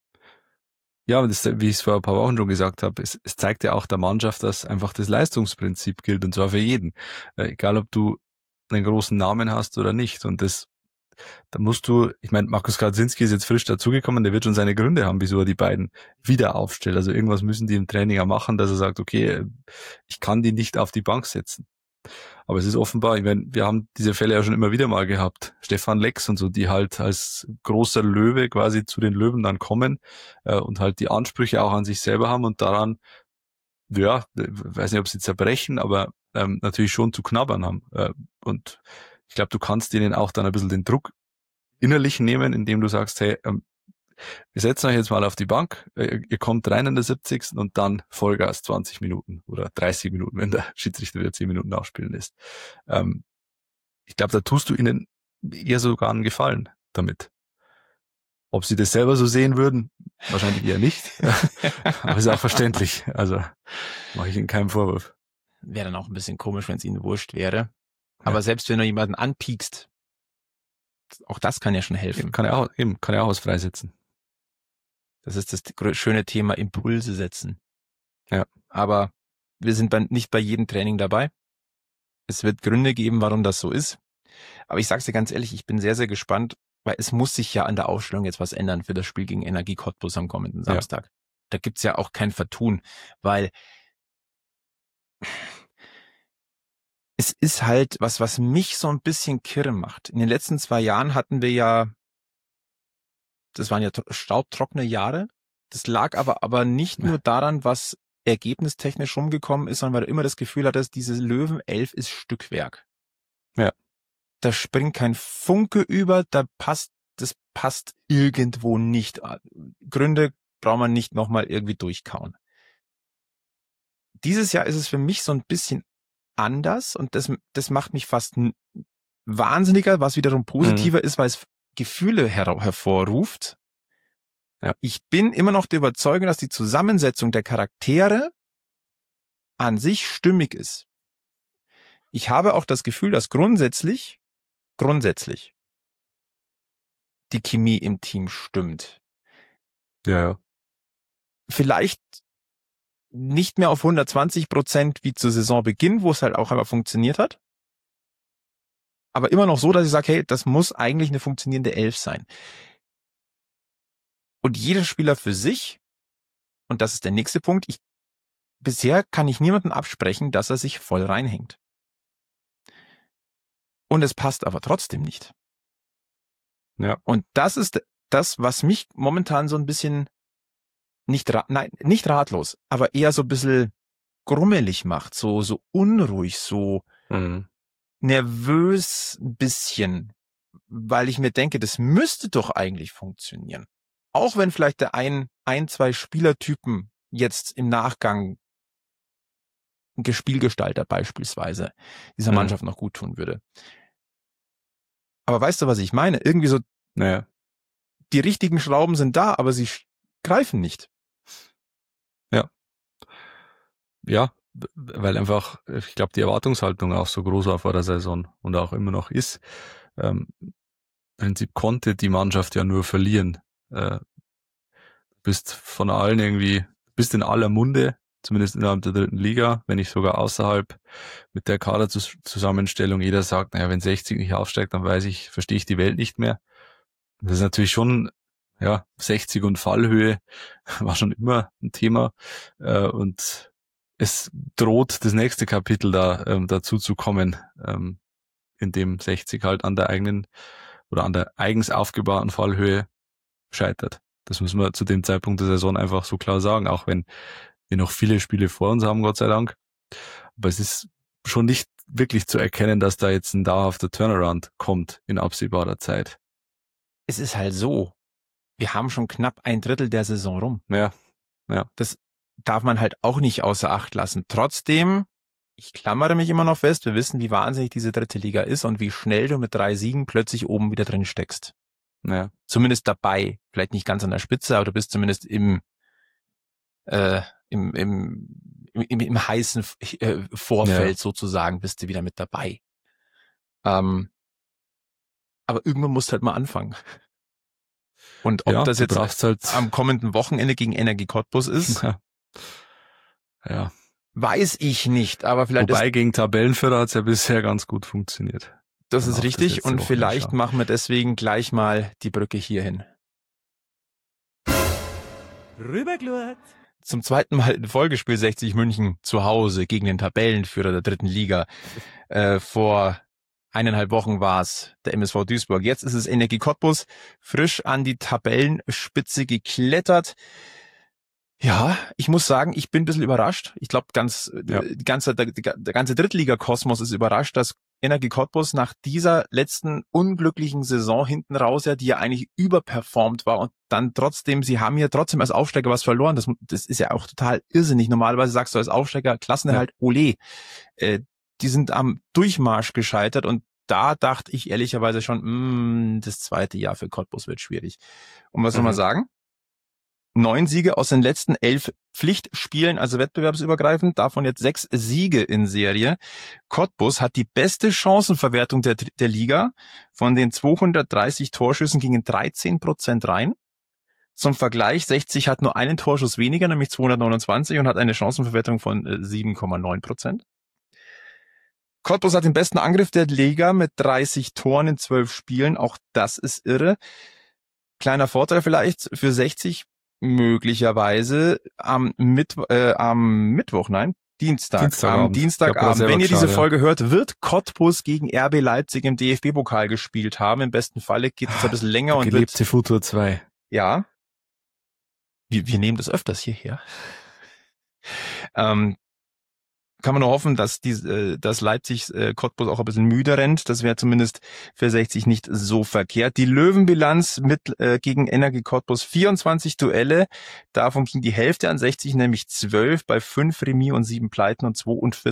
Ja, und wie ich es vor ein paar Wochen schon gesagt habe, es zeigt ja auch der Mannschaft, dass einfach das Leistungsprinzip gilt, und zwar für jeden. Egal, ob du einen großen Namen hast oder nicht. Und da musst du, ich meine, Markus Kaczynski ist jetzt frisch dazugekommen, der wird schon seine Gründe haben, wieso er die beiden wieder aufstellt. Also irgendwas müssen die im Training ja machen, dass er sagt, okay, ich kann die nicht auf die Bank setzen. Aber es ist offenbar, ich meine, wir haben diese Fälle ja schon immer wieder mal gehabt. Stefan Lex und so, die halt als großer Löwe quasi zu den Löwen dann kommen und halt die Ansprüche auch an sich selber haben und daran, ja, weiß nicht, ob sie zerbrechen, aber natürlich schon zu knabbern haben. Und ich glaube, du kannst denen auch dann ein bisschen den Druck innerlich nehmen, indem du sagst, hey, wir setzen euch jetzt mal auf die Bank, ihr kommt rein in der 70. und dann Vollgas 20 Minuten oder 30 Minuten, wenn der Schiedsrichter wieder 10 Minuten nachspielen lässt. Ich glaube, da tust du ihnen eher sogar einen Gefallen damit. Ob sie das selber so sehen würden, wahrscheinlich eher nicht. Aber ist auch verständlich. Also mache ich ihnen keinen Vorwurf. Wäre dann auch ein bisschen komisch, wenn es ihnen wurscht wäre. Aber selbst wenn du jemanden anpiekst, Auch das kann ja schon helfen. Kann er auch was freisetzen. Das ist das schöne Thema Impulse setzen. Ja. Aber wir sind nicht bei jedem Training dabei. Es wird Gründe geben, warum das so ist. Aber ich sag's dir ganz ehrlich, ich bin sehr, sehr gespannt, weil es muss sich ja an der Aufstellung jetzt was ändern für das Spiel gegen Energie Cottbus am kommenden Samstag. Ja. Da gibt's ja auch kein Vertun, weil es ist halt was mich so ein bisschen kirre macht. In den letzten 2 Jahren hatten wir ja, das waren ja staubtrockene Jahre. Das lag aber nicht nur daran, was ergebnistechnisch rumgekommen ist, sondern weil du immer das Gefühl hattest, diese Löwen 11 ist Stückwerk. Ja. Da springt kein Funke über, das passt irgendwo nicht. Gründe braucht man nicht nochmal irgendwie durchkauen. Dieses Jahr ist es für mich so ein bisschen anders und das macht mich fast wahnsinniger, was wiederum positiver ist, weil es Gefühle hervorruft. Ja. Ich bin immer noch der Überzeugung, dass die Zusammensetzung der Charaktere an sich stimmig ist. Ich habe auch das Gefühl, dass grundsätzlich die Chemie im Team stimmt. Ja. Vielleicht nicht mehr auf 120% wie zu Saisonbeginn, wo es halt auch einmal funktioniert hat. Aber immer noch so, dass ich sage, hey, das muss eigentlich eine funktionierende 11 sein. Und jeder Spieler für sich, und das ist der nächste Punkt, bisher kann ich niemandem absprechen, dass er sich voll reinhängt. Und es passt aber trotzdem nicht. Ja. Und das ist das, was mich momentan so ein bisschen nicht ratlos, aber eher so ein bisschen grummelig macht, so unruhig, so nervös ein bisschen, weil ich mir denke, das müsste doch eigentlich funktionieren. Auch wenn vielleicht der zwei Spielertypen jetzt im Nachgang ein Spielgestalter beispielsweise dieser Mannschaft noch gut tun würde. Aber weißt du, was ich meine? Irgendwie so, die richtigen Schrauben sind da, aber sie greifen nicht. Ja, weil einfach, ich glaube, die Erwartungshaltung auch so groß war vor der Saison und auch immer noch ist. Im Prinzip konnte die Mannschaft ja nur verlieren. Bist von allen irgendwie, bist in aller Munde, zumindest innerhalb der 3. Liga, wenn nicht sogar außerhalb, mit der Kaderzusammenstellung. Jeder sagt, naja, wenn 60 nicht aufsteigt, dann verstehe ich die Welt nicht mehr. Das ist natürlich schon, 60 und Fallhöhe war schon immer ein Thema. Und es droht das nächste Kapitel dazu zu kommen, in dem 60 halt an der eigenen oder an der eigens aufgebauten Fallhöhe scheitert. Das müssen wir zu dem Zeitpunkt der Saison einfach so klar sagen, auch wenn wir noch viele Spiele vor uns haben, Gott sei Dank. Aber es ist schon nicht wirklich zu erkennen, dass da jetzt ein dauerhafter Turnaround kommt in absehbarer Zeit. Es ist halt so, wir haben schon knapp 1/3 der Saison rum. Ja. Das darf man halt auch nicht außer Acht lassen. Trotzdem, ich klammere mich immer noch fest, wir wissen, wie wahnsinnig diese 3. Liga ist und wie schnell du mit 3 Siegen plötzlich oben wieder drin steckst. Ja. Zumindest dabei, vielleicht nicht ganz an der Spitze, aber du bist zumindest im heißen Vorfeld sozusagen, bist du wieder mit dabei. Aber irgendwann musst du halt mal anfangen. Und ob das jetzt halt am kommenden Wochenende gegen Energie Cottbus ist, weiß ich nicht. Aber vielleicht Wobei gegen Tabellenführer hat es ja bisher ganz gut funktioniert. Das ist richtig und vielleicht machen wir deswegen gleich mal die Brücke hierhin. Rüberglurt. Zum 2. Mal in Folge spielt 60 München zu Hause gegen den Tabellenführer der 3. Liga. Vor 1,5 Wochen war es der MSV Duisburg. Jetzt ist es Energie Cottbus, frisch an die Tabellenspitze geklettert. Ja, ich muss sagen, ich bin ein bisschen überrascht. Ich glaube, der ganze Drittliga-Kosmos ist überrascht, dass Energie Cottbus nach dieser letzten unglücklichen Saison hinten raus, die ja eigentlich überperformt war und dann trotzdem, sie haben ja trotzdem als Aufsteiger was verloren. Das ist ja auch total irrsinnig. Normalerweise sagst du als Aufsteiger, Klassenerhalt, ole. Die sind am Durchmarsch gescheitert und da dachte ich ehrlicherweise schon, das 2. Jahr für Cottbus wird schwierig. Und was soll man sagen? 9 Siege aus den letzten 11 Pflichtspielen, also wettbewerbsübergreifend, davon jetzt 6 Siege in Serie. Cottbus hat die beste Chancenverwertung der Liga. Von den 230 Torschüssen gingen 13% rein. Zum Vergleich, 60 hat nur einen Torschuss weniger, nämlich 229 und hat eine Chancenverwertung von 7,9%. Cottbus hat den besten Angriff der Liga mit 30 Toren in 12 Spielen. Auch das ist irre. Kleiner Vorteil vielleicht für 60 möglicherweise Dienstagabend. Wenn ihr diese Folge hört, wird Cottbus gegen RB Leipzig im DFB-Pokal gespielt haben. Im besten Falle geht es ein bisschen länger und gelebte Futur 2. Ja. Wir nehmen das öfters hierher. Kann man nur hoffen, dass Leipzig Cottbus auch ein bisschen müde rennt. Das wäre zumindest für 60 nicht so verkehrt. Die Löwenbilanz gegen Energie Cottbus 24 Duelle. Davon ging die Hälfte an 60, nämlich 12 bei 5 Remis und 7 Pleiten und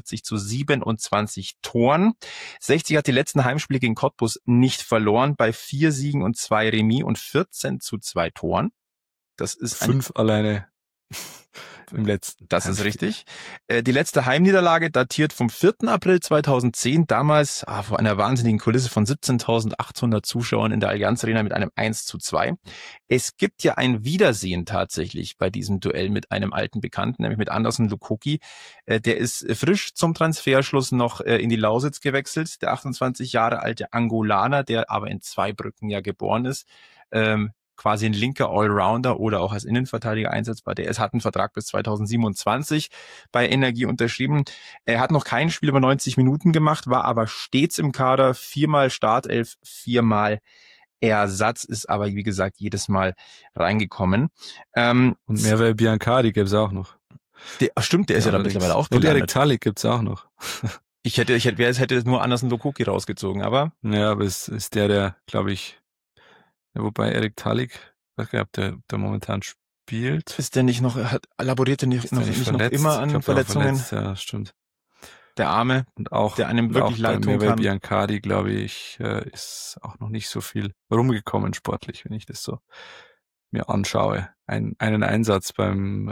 42-27 Toren. 60 hat die letzten Heimspiele gegen Cottbus nicht verloren bei 4 Siegen und 2 Remis und 14-2 Toren. Das ist 5 alleine. Im letzten. Das ist richtig. Die letzte Heimniederlage datiert vom 4. April 2010, damals vor einer wahnsinnigen Kulisse von 17.800 Zuschauern in der Allianz Arena mit einem 1:2. Es gibt ja ein Wiedersehen tatsächlich bei diesem Duell mit einem alten Bekannten, nämlich mit Anderson Lukoki. Der ist frisch zum Transferschluss noch in die Lausitz gewechselt, der 28 Jahre alte Angolaner, der aber in Zweibrücken ja geboren ist. Quasi ein linker Allrounder oder auch als Innenverteidiger einsetzbar. Der hat einen Vertrag bis 2027 bei Energie unterschrieben. Er hat noch kein Spiel über 90 Minuten gemacht, war aber stets im Kader, 4-mal Startelf, 4-mal Ersatz, ist aber wie gesagt jedes Mal reingekommen. Und Merve Biancardi gäbe es auch noch. Stimmt, der ist ja da mittlerweile auch gelandet. Und Erik Talik gibt's auch noch. Ich hätte nur Anderson Lukoki rausgezogen, aber... Ja, aber es ist der, glaube ich... Ja, wobei Erik Talik, weiß gar nicht, ob der momentan spielt. Ist der nicht noch, laboriert der nicht noch immer an Verletzungen? Ja, stimmt. Der Arme, und auch, der einem wirklich leid tun kann. Biancardi, glaube ich, ist auch noch nicht so viel rumgekommen sportlich, wenn ich das so mir anschaue. Einen Einsatz beim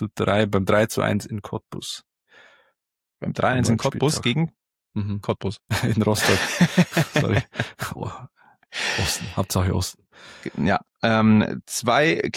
3:1 in Cottbus. Beim 3:1 in Cottbus gegen Cottbus. In Rostock. Sorry. Osten, Hauptsache Osten. Ja, zwei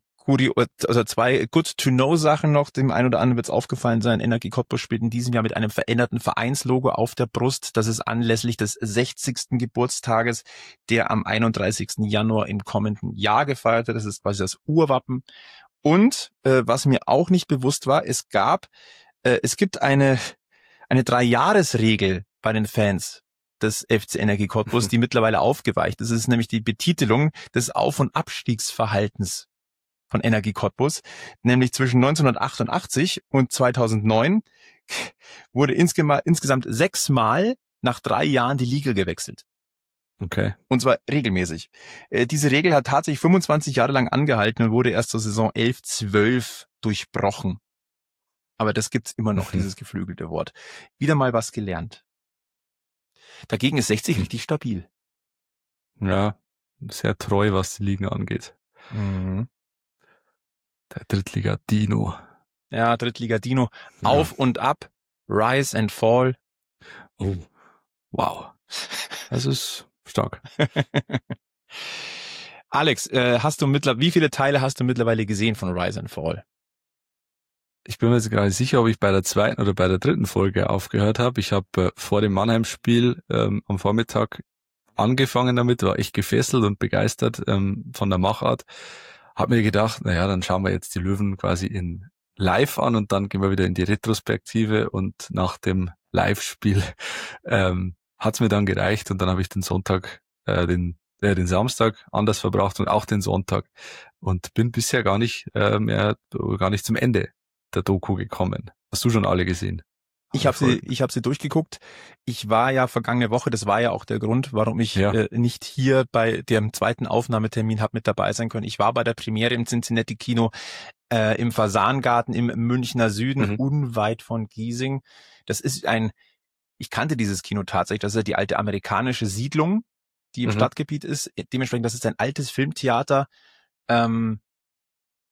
Good-to-Know-Sachen noch. Dem einen oder anderen wird es aufgefallen sein. Energie Cottbus spielt in diesem Jahr mit einem veränderten Vereinslogo auf der Brust. Das ist anlässlich des 60. Geburtstages, der am 31. Januar im kommenden Jahr gefeiert wird. Das ist quasi das Urwappen. Und was mir auch nicht bewusst war, es gibt eine 3-Jahres-Regel bei den Fans des FC Energie Cottbus, die mittlerweile aufgeweicht ist. Das ist nämlich die Betitelung des Auf- und Abstiegsverhaltens von Energie Cottbus. Nämlich zwischen 1988 und 2009 wurde insgesamt 6-mal nach 3 Jahren die Liga gewechselt. Okay. Und zwar regelmäßig. Diese Regel hat tatsächlich 25 Jahre lang angehalten und wurde erst zur Saison 11/12 durchbrochen. Aber das gibt's immer noch, dieses geflügelte Wort. Wieder mal was gelernt. Dagegen ist 60 richtig stabil. Ja, sehr treu, was die Ligen angeht. Mhm. Der Drittliga-Dino. Ja, Drittliga-Dino. Ja. Auf und ab, Rise and Fall. Oh, wow. Das ist stark. Alex, wie viele Teile hast du mittlerweile gesehen von Rise and Fall? Ich bin mir jetzt gar nicht sicher, ob ich bei der 2. oder bei der 3. Folge aufgehört habe. Ich habe vor dem Mannheim-Spiel am Vormittag angefangen damit, war echt gefesselt und begeistert von der Machart. Hab mir gedacht, naja, dann schauen wir jetzt die Löwen quasi in live an und dann gehen wir wieder in die Retrospektive und nach dem Live-Spiel hat's mir dann gereicht und dann habe ich den Sonntag, den Samstag anders verbracht und auch den Sonntag und bin bisher gar nicht zum Ende der Doku gekommen. Hast du schon alle gesehen? Ich habe sie durchgeguckt. Ich war ja vergangene Woche, das war ja auch der Grund, warum ich nicht hier bei dem zweiten Aufnahmetermin habe mit dabei sein können. Ich war bei der Premiere im Cincinnati Kino im Fasangarten im Münchner Süden, unweit von Giesing. Das ist ich kannte dieses Kino tatsächlich, das ist ja die alte amerikanische Siedlung, die im Stadtgebiet ist. Dementsprechend, das ist ein altes Filmtheater,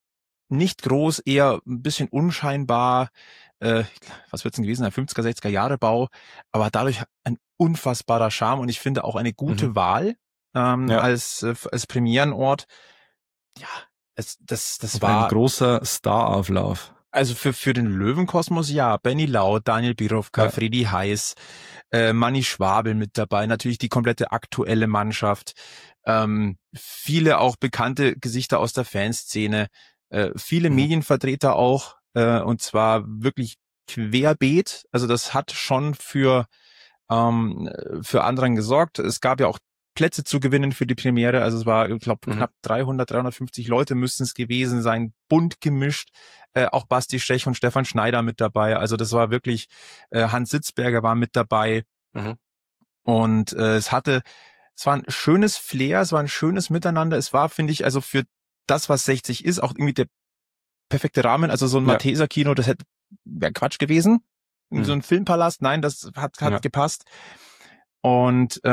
nicht groß, eher ein bisschen unscheinbar, was wird's denn gewesen, ein 50er, 60er Jahre Bau, aber dadurch ein unfassbarer Charme und ich finde auch eine gute Wahl als Premierenort. Ja, das war ein großer Starauflauf. Also für den Löwenkosmos, ja, Benny Lau, Daniel Birovka, Fredi Heiß, Manni Schwabel mit dabei, natürlich die komplette aktuelle Mannschaft, viele auch bekannte Gesichter aus der Fanszene, viele Medienvertreter auch, und zwar wirklich querbeet, also das hat schon für anderen gesorgt. Es gab ja auch Plätze zu gewinnen für die Premiere, also es war, ich glaube, knapp 350 Leute müssten es gewesen sein, bunt gemischt, auch Basti Stech und Stefan Schneider mit dabei, also das war wirklich, Hans Sitzberger war mit dabei und es war ein schönes Flair, es war ein schönes Miteinander, es war, finde ich, also für das, was 60 ist, auch irgendwie der perfekte Rahmen, also so ein Malteser Kino, das wäre Quatsch gewesen, so ein Filmpalast, nein, das hat gepasst und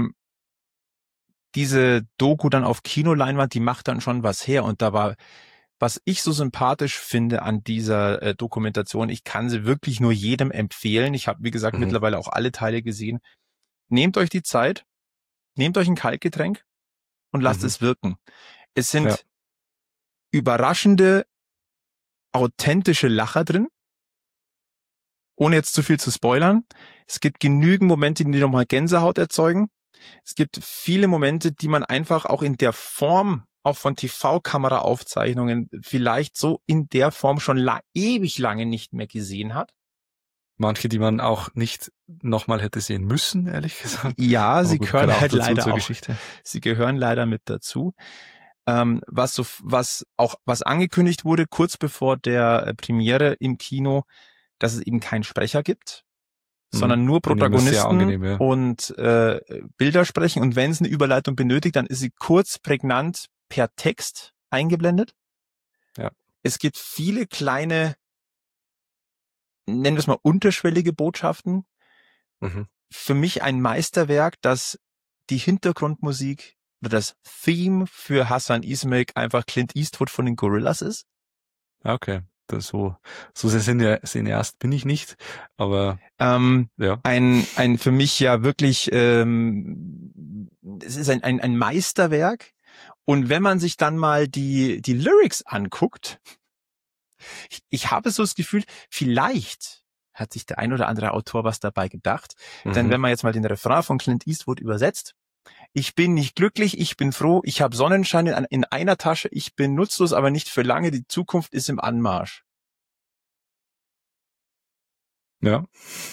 diese Doku dann auf Kinoleinwand, die macht dann schon was her und da war, was ich so sympathisch finde an dieser Dokumentation, ich kann sie wirklich nur jedem empfehlen. Ich habe, wie gesagt, mittlerweile auch alle Teile gesehen. Nehmt euch die Zeit, nehmt euch ein Kaltgetränk und lasst es wirken. Es sind überraschende, authentische Lacher drin, ohne jetzt zu viel zu spoilern. Es gibt genügend Momente, die nochmal Gänsehaut erzeugen. Es gibt viele Momente, die man einfach auch in der Form, auch von TV-Kamera-Aufzeichnungen, vielleicht so in der Form schon ewig lange nicht mehr gesehen hat. Manche, die man auch nicht nochmal hätte sehen müssen, ehrlich gesagt. Ja, sie gehören halt leider auch. Geschichte. Sie gehören leider mit dazu. Was angekündigt wurde, kurz bevor der Premiere im Kino, dass es eben keinen Sprecher gibt, sondern nur Protagonisten und Bilder sprechen. Und wenn es eine Überleitung benötigt, dann ist sie kurz, prägnant per Text eingeblendet. Ja. Es gibt viele kleine, nennen wir es mal unterschwellige Botschaften. Für mich ein Meisterwerk, dass die Hintergrundmusik oder das Theme für Hassan Ismail einfach Clint Eastwood von den Gorillas ist. Okay. So sehr cineast bin ich nicht, aber ein für mich ja wirklich es ist ein Meisterwerk und wenn man sich dann mal die Lyrics anguckt, ich habe so das Gefühl, vielleicht hat sich der ein oder andere Autor was dabei gedacht, denn wenn man jetzt mal den Refrain von Clint Eastwood übersetzt: Ich bin nicht glücklich, ich bin froh, ich habe Sonnenschein in einer Tasche, ich bin nutzlos, aber nicht für lange, die Zukunft ist im Anmarsch. Ja.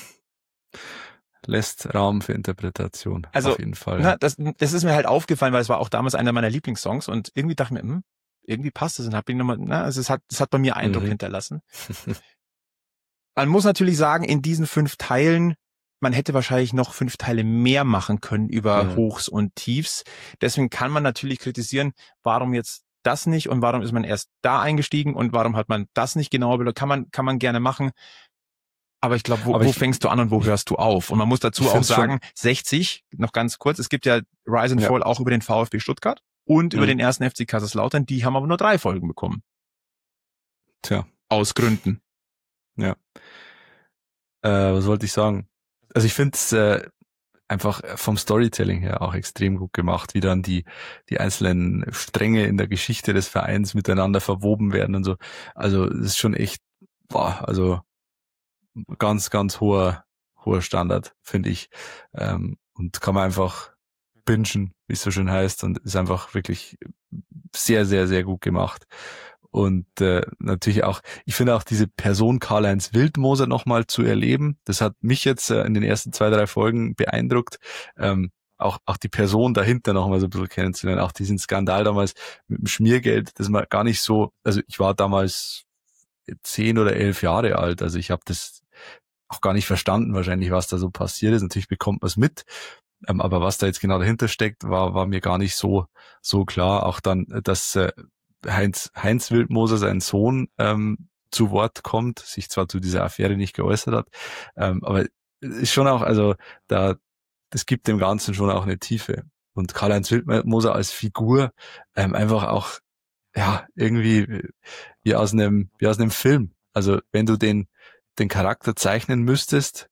Lässt Raum für Interpretation, also, auf jeden Fall. Das ist mir halt aufgefallen, weil es war auch damals einer meiner Lieblingssongs und irgendwie dachte ich mir, irgendwie passt es und habe ihn nochmal, also es hat bei mir Eindruck hinterlassen. Man muss natürlich sagen, in diesen 5 Teilen, man hätte wahrscheinlich noch 5 Teile mehr machen können über Hochs und Tiefs. Deswegen kann man natürlich kritisieren, warum jetzt das nicht und warum ist man erst da eingestiegen und warum hat man das nicht genauer beleuchtet. Kann man gerne machen. Aber ich glaube, wo fängst du an und wo hörst du auf? Und man muss dazu auch sagen, 60, noch ganz kurz, es gibt ja Rise and Fall auch über den VfB Stuttgart und über den 1. FC Kaiserslautern, die haben aber nur 3 Folgen bekommen. Tja. Aus Gründen. Ja. Was wollte ich sagen? Also ich finde es einfach vom Storytelling her auch extrem gut gemacht, wie dann die einzelnen Stränge in der Geschichte des Vereins miteinander verwoben werden und so. Also es ist schon echt, also ganz, ganz hoher Standard, finde ich. Und kann man einfach bingen, wie es so schön heißt, und ist einfach wirklich sehr, sehr, sehr gut gemacht. Und natürlich auch, ich finde auch diese Person Karl-Heinz Wildmoser nochmal zu erleben, das hat mich jetzt in den ersten 2, 3 Folgen beeindruckt, auch die Person dahinter nochmal so ein bisschen kennenzulernen, auch diesen Skandal damals mit dem Schmiergeld, das man gar nicht so, also ich war damals 10 oder 11 Jahre alt, also ich habe das auch gar nicht verstanden wahrscheinlich, was da so passiert ist. Natürlich bekommt man es mit, aber was da jetzt genau dahinter steckt, war mir gar nicht so klar. Auch dann, dass Heinz Wildmoser, sein Sohn, zu Wort kommt, sich zwar zu dieser Affäre nicht geäußert hat, aber ist schon auch, also das gibt dem Ganzen schon auch eine Tiefe. Und Karl-Heinz Wildmoser als Figur einfach auch, ja, irgendwie wie aus einem Film. Also wenn du den Charakter zeichnen müsstest,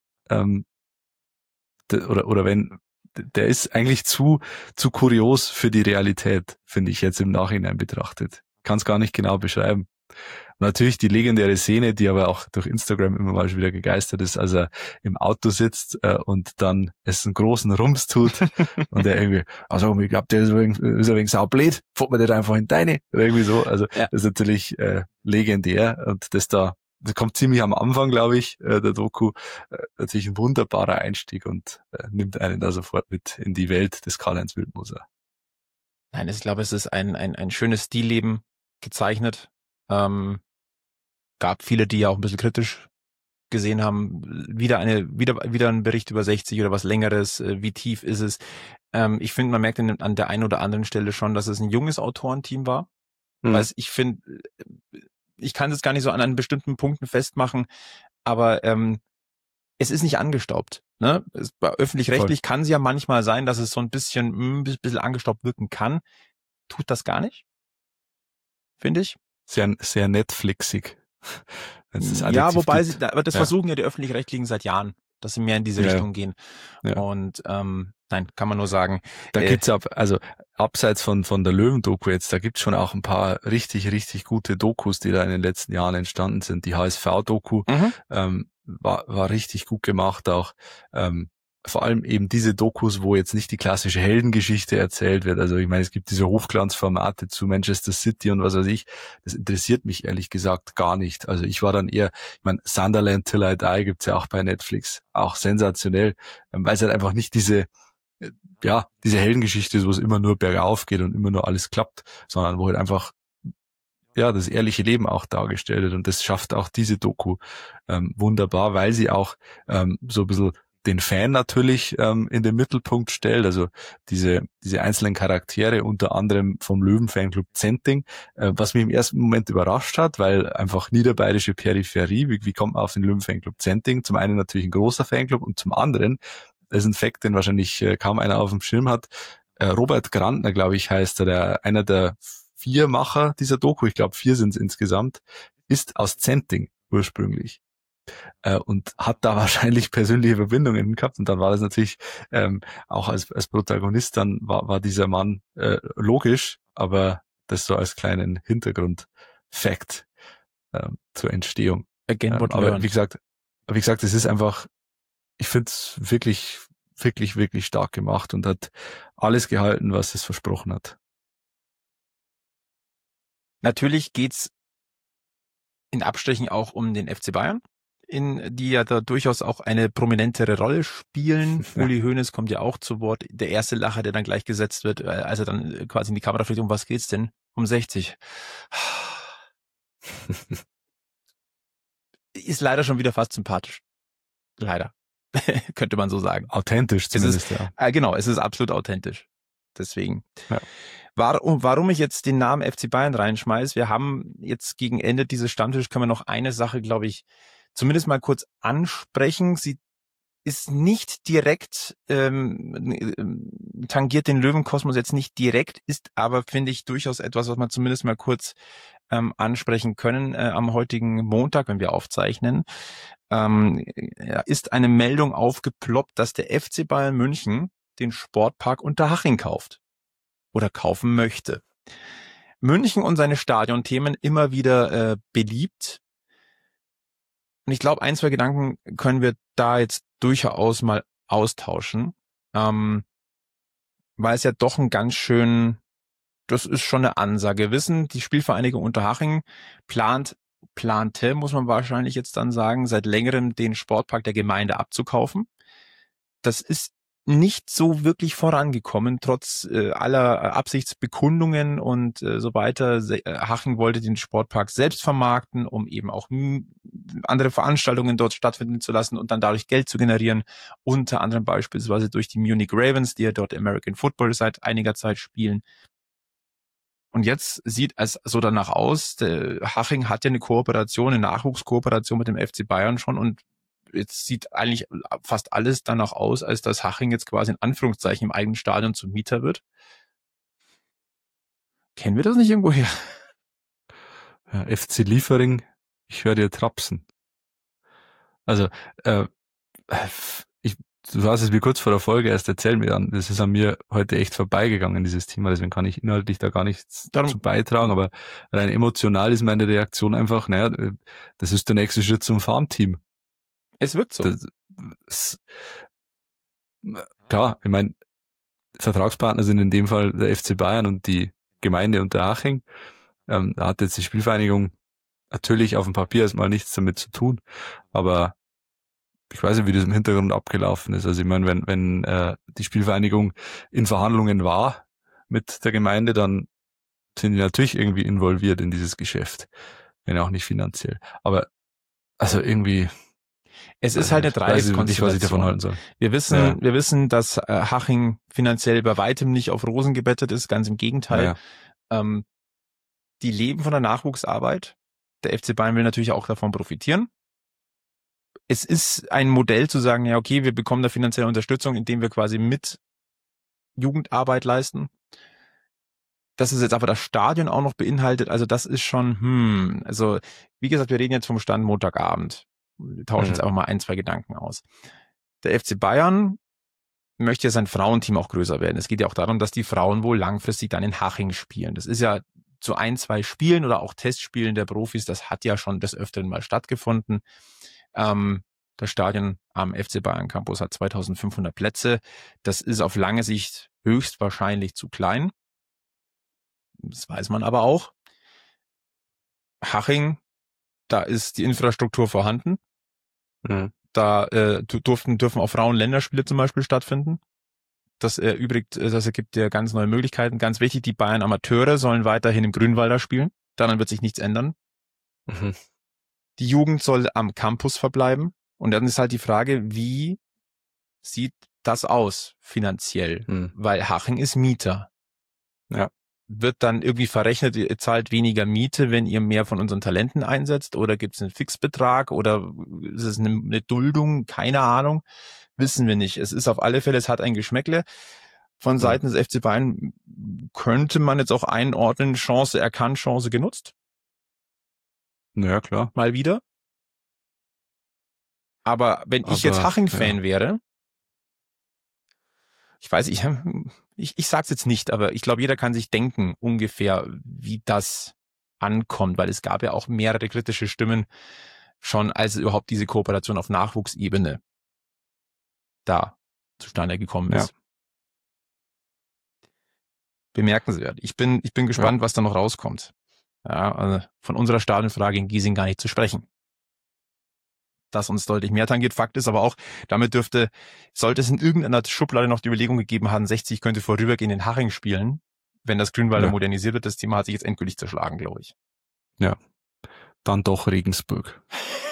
oder wenn, der ist eigentlich zu kurios für die Realität, finde ich jetzt im Nachhinein betrachtet. Kann es gar nicht genau beschreiben. Und natürlich die legendäre Szene, die aber auch durch Instagram immer mal schon wieder gegeistert ist, als er im Auto sitzt und dann es einen großen Rums tut und er irgendwie, also ich glaube, der ist ein wenig saublöd, fährt man das einfach in deine oder irgendwie so. Also Ja. das ist natürlich legendär und das kommt ziemlich am Anfang, glaube ich, der Doku. Natürlich ein wunderbarer Einstieg und nimmt einen da sofort mit in die Welt des Karl-Heinz Wildmoser. Nein, ich glaube, es ist ein schönes Stillleben gezeichnet. Gab viele, die ja auch ein bisschen kritisch gesehen haben, wieder ein Bericht über 60 oder was Längeres, wie tief ist es. Ich finde, man merkt an der einen oder anderen Stelle schon, dass es ein junges Autorenteam war. Weil ich finde, ich kann es gar nicht so an bestimmten Punkten festmachen, aber es ist nicht angestaubt. Ne? Bei öffentlich-rechtlich kann es ja manchmal sein, dass es so ein bisschen angestaubt wirken kann. Tut das gar nicht, finde ich. Sehr, sehr Netflixig. Ja, wobei aber das versuchen ja die Öffentlich-Rechtlichen seit Jahren, dass sie mehr in diese Richtung gehen. Ja. Und nein, kann man nur sagen. Da gibt's also abseits von der Löwen-Doku jetzt, da gibt's schon auch ein paar richtig, richtig gute Dokus, die da in den letzten Jahren entstanden sind. Die HSV-Doku war richtig gut gemacht auch. Vor allem eben diese Dokus, wo jetzt nicht die klassische Heldengeschichte erzählt wird. Also ich meine, es gibt diese Hochglanzformate zu Manchester City und was weiß ich. Das interessiert mich ehrlich gesagt gar nicht. Also ich war dann eher, ich meine, Sunderland Till I Die gibt's ja auch bei Netflix. Auch sensationell, weil es halt einfach nicht diese Heldengeschichte ist, wo es immer nur bergauf geht und immer nur alles klappt, sondern wo halt einfach das ehrliche Leben auch dargestellt wird. Und das schafft auch diese Doku wunderbar, weil sie auch so ein bisschen den Fan natürlich in den Mittelpunkt stellt, also diese einzelnen Charaktere, unter anderem vom Löwen-Fanclub Zenting, was mich im ersten Moment überrascht hat, weil einfach niederbayerische Peripherie, wie kommt man auf den Löwen-Fanclub Zenting? Zum einen natürlich ein großer Fanclub und zum anderen, das ist ein Fact, den wahrscheinlich kaum einer auf dem Schirm hat, Robert Grantner, glaube ich, heißt er, einer der 4 Macher dieser Doku, ich glaube 4 sind es insgesamt, ist aus Zenting ursprünglich. Und hat da wahrscheinlich persönliche Verbindungen gehabt und dann war das natürlich auch als Protagonist, dann war dieser Mann logisch, aber das so als kleinen Hintergrund-Fact zur Entstehung. Aber wie gesagt, es ist einfach, ich finde es wirklich, wirklich, wirklich stark gemacht und hat alles gehalten, was es versprochen hat. Natürlich geht's in Abstrichen auch um den FC Bayern, die ja da durchaus auch eine prominentere Rolle spielen. Uli Hoeneß kommt ja auch zu Wort. Der erste Lacher, der dann gleich gesetzt wird, als er dann quasi in die Kamera fliegt, um was geht's denn? Um 60. Ist leider schon wieder fast sympathisch. Leider. Könnte man so sagen. Authentisch zumindest, Genau, es ist absolut authentisch. Deswegen. Ja. Warum ich jetzt den Namen FC Bayern reinschmeiß, wir haben jetzt gegen Ende dieses Stammtisch, können wir noch eine Sache, glaube ich, zumindest mal kurz ansprechen. Sie ist nicht direkt, tangiert den Löwenkosmos jetzt nicht direkt, ist aber, finde ich, durchaus etwas, was man zumindest mal kurz ansprechen können. Am heutigen Montag, wenn wir aufzeichnen, ist eine Meldung aufgeploppt, dass der FC Bayern München den Sportpark Unterhaching kauft oder kaufen möchte. München und seine Stadionthemen immer wieder beliebt. Und ich glaube, 1, 2 Gedanken können wir da jetzt durchaus mal austauschen, weil es ja doch das ist schon eine Ansage. Wissen, die Spielvereinigung Unterhaching plante, muss man wahrscheinlich jetzt dann sagen, seit längerem den Sportpark der Gemeinde abzukaufen. Das ist nicht so wirklich vorangekommen, trotz aller Absichtsbekundungen und so weiter. Haching wollte den Sportpark selbst vermarkten, um eben auch andere Veranstaltungen dort stattfinden zu lassen und dann dadurch Geld zu generieren. Unter anderem beispielsweise durch die Munich Ravens, die ja dort American Football seit einiger Zeit spielen. Und jetzt sieht es so danach aus, Haching hat ja eine Nachwuchskooperation mit dem FC Bayern schon und jetzt sieht eigentlich fast alles danach aus, als dass Haching jetzt quasi in Anführungszeichen im eigenen Stadion zum Mieter wird. Kennen wir das nicht irgendwoher? Ja, FC Liefering, ich höre dir trapsen. Also, du hast es mir kurz vor der Folge erst erzählt mir an. Das ist an mir heute echt vorbeigegangen, dieses Thema. Deswegen kann ich inhaltlich da gar nichts zu beitragen. Aber rein emotional ist meine Reaktion einfach, das ist der nächste Schritt zum Farmteam. Es wirkt so. Klar, ich meine, Vertragspartner sind in dem Fall der FC Bayern und die Gemeinde Unterhaching. Da hat jetzt die Spielvereinigung natürlich auf dem Papier erstmal nichts damit zu tun, aber ich weiß nicht, wie das im Hintergrund abgelaufen ist. Also ich meine, wenn die Spielvereinigung in Verhandlungen war mit der Gemeinde, dann sind die natürlich irgendwie involviert in dieses Geschäft, wenn auch nicht finanziell. Aber also irgendwie... Es ist halt eine Dreieckskonstellation. Was ich davon halten soll. Wir wissen, dass Haching finanziell bei weitem nicht auf Rosen gebettet ist, ganz im Gegenteil. Ja. Die leben von der Nachwuchsarbeit. Der FC Bayern will natürlich auch davon profitieren. Es ist ein Modell zu sagen, ja okay, wir bekommen da finanzielle Unterstützung, indem wir quasi mit Jugendarbeit leisten. Dass es jetzt aber das Stadion auch noch beinhaltet, also das ist schon, also wie gesagt, wir reden jetzt vom Stand Montagabend. Wir tauschen jetzt einfach mal 1, 2 Gedanken aus. Der FC Bayern möchte ja sein Frauenteam auch größer werden. Es geht ja auch darum, dass die Frauen wohl langfristig dann in Haching spielen. Das ist ja zu 1, 2 Spielen oder auch Testspielen der Profis, das hat ja schon des Öfteren mal stattgefunden. Das Stadion am FC Bayern Campus hat 2500 Plätze. Das ist auf lange Sicht höchstwahrscheinlich zu klein. Das weiß man aber auch. Haching, da ist die Infrastruktur vorhanden. Mhm. Da dürfen auch Frauen-Länderspiele zum Beispiel stattfinden. Das ergibt ja ganz neue Möglichkeiten. Ganz wichtig, die Bayern Amateure sollen weiterhin im Grünwalder spielen. Daran wird sich nichts ändern. Mhm. Die Jugend soll am Campus verbleiben. Und dann ist halt die Frage, wie sieht das aus finanziell? Mhm. Weil Haching ist Mieter. Ja. Wird dann irgendwie verrechnet, ihr zahlt weniger Miete, wenn ihr mehr von unseren Talenten einsetzt? Oder gibt es einen Fixbetrag? Oder ist es eine Duldung? Keine Ahnung. Wissen wir nicht. Es ist auf alle Fälle, es hat ein Geschmäckle. Von Seiten des FC Bayern könnte man jetzt auch einordnen, Chance erkannt, Chance genutzt. Ja, klar. Mal wieder. Aber wenn ich jetzt Haching-Fan wäre, ich weiß, ich sag's jetzt nicht, aber ich glaube, jeder kann sich denken ungefähr, wie das ankommt, weil es gab ja auch mehrere kritische Stimmen schon, als überhaupt diese Kooperation auf Nachwuchsebene da zustande gekommen ist. Ja. Bemerkenswert. Ich bin gespannt, was da noch rauskommt. Ja, also von unserer Stadionfrage in Giesing gar nicht zu sprechen. Das uns deutlich mehr tangiert. Fakt ist aber auch, damit sollte es in irgendeiner Schublade noch die Überlegung gegeben haben, 60 könnte vorübergehend in Haching spielen, wenn das Grünwalder modernisiert wird. Das Thema hat sich jetzt endgültig zerschlagen, glaube ich. Ja, dann doch Regensburg.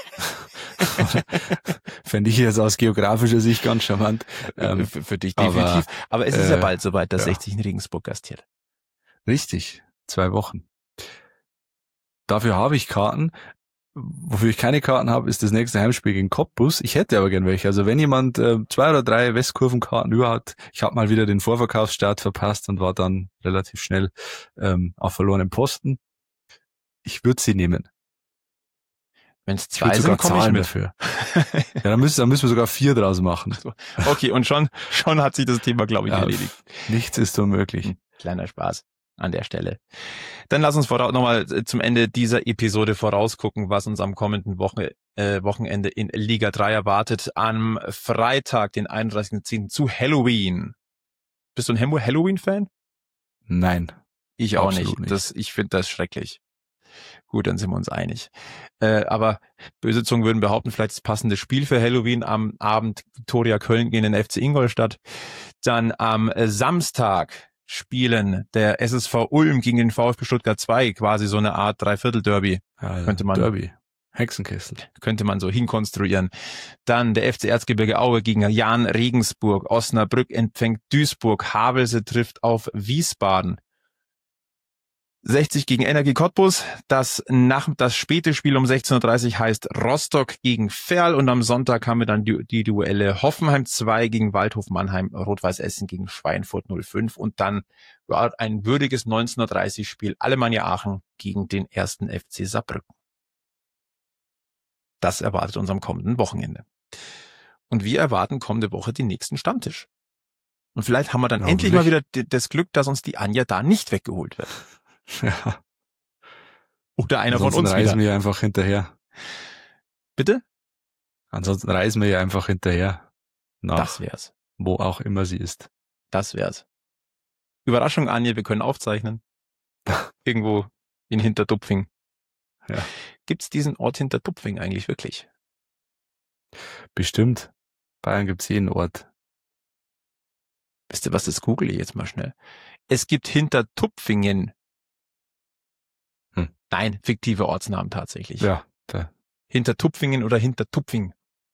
Fände ich jetzt aus geografischer Sicht ganz charmant. Für dich definitiv. Aber es ist ja bald soweit, dass 60 in Regensburg gastiert. Richtig, 2 Wochen. Dafür habe ich Karten. Wofür ich keine Karten habe, ist das nächste Heimspiel gegen Cottbus. Ich hätte aber gern welche. Also wenn jemand 2 oder 3 Westkurvenkarten über hat, ich habe mal wieder den Vorverkaufsstart verpasst und war dann relativ schnell auf verlorenem Posten. Ich würde sie nehmen. Wenn es 2 sind, komme ich mit. Dafür. Ja, dann müssen wir sogar 4 draus machen. Okay, und schon hat sich das Thema, glaube ich, erledigt. Nichts ist unmöglich. Kleiner Spaß an der Stelle. Dann lass uns nochmal zum Ende dieser Episode vorausgucken, was uns am kommenden Wochenende in Liga 3 erwartet. Am Freitag, den 31.10. zu Halloween. Bist du ein Halloween-Fan? Nein. Ich auch nicht. Ich finde das schrecklich. Gut, dann sind wir uns einig. Aber böse Zungen würden behaupten, vielleicht das passende Spiel für Halloween am Abend Viktoria Köln gegen den FC Ingolstadt. Dann am Samstag spielen der SSV Ulm gegen den VfB Stuttgart 2, quasi so eine Art Dreiviertel-Derby. Derby. Hexenkessel. Könnte man so hinkonstruieren. Dann der FC Erzgebirge Aue gegen Jan Regensburg. Osnabrück empfängt Duisburg. Havelse trifft auf Wiesbaden. 60 gegen Energie Cottbus. Das späte Spiel um 16:30 Uhr heißt Rostock gegen Verl und am Sonntag haben wir dann die Duelle Hoffenheim 2 gegen Waldhof Mannheim, Rot-Weiß Essen gegen Schweinfurt 05 und dann ein würdiges 19:30 Uhr Spiel Alemannia Aachen gegen den 1. FC Saarbrücken. Das erwartet uns am kommenden Wochenende. Und wir erwarten kommende Woche den nächsten Stammtisch. Und vielleicht haben wir dann endlich mal wieder das Glück, dass uns die Anja da nicht weggeholt wird. Ja. Oder einer von uns Ansonsten reisen wieder. wir einfach hinterher. Bitte? Ansonsten reisen wir ja einfach hinterher. Das wär's. Wo auch immer sie ist. Das wär's. Überraschung, Anja, wir können aufzeichnen. Irgendwo in Hintertupfing. Ja. Gibt's diesen Ort Hintertupfing eigentlich wirklich? Bestimmt. Bayern gibt's jeden Ort. Wisst ihr was, das google ich jetzt mal schnell. Es gibt Hintertupfingen. Nein, fiktive Ortsnamen tatsächlich. Ja. Hintertupfingen oder Hintertupfing.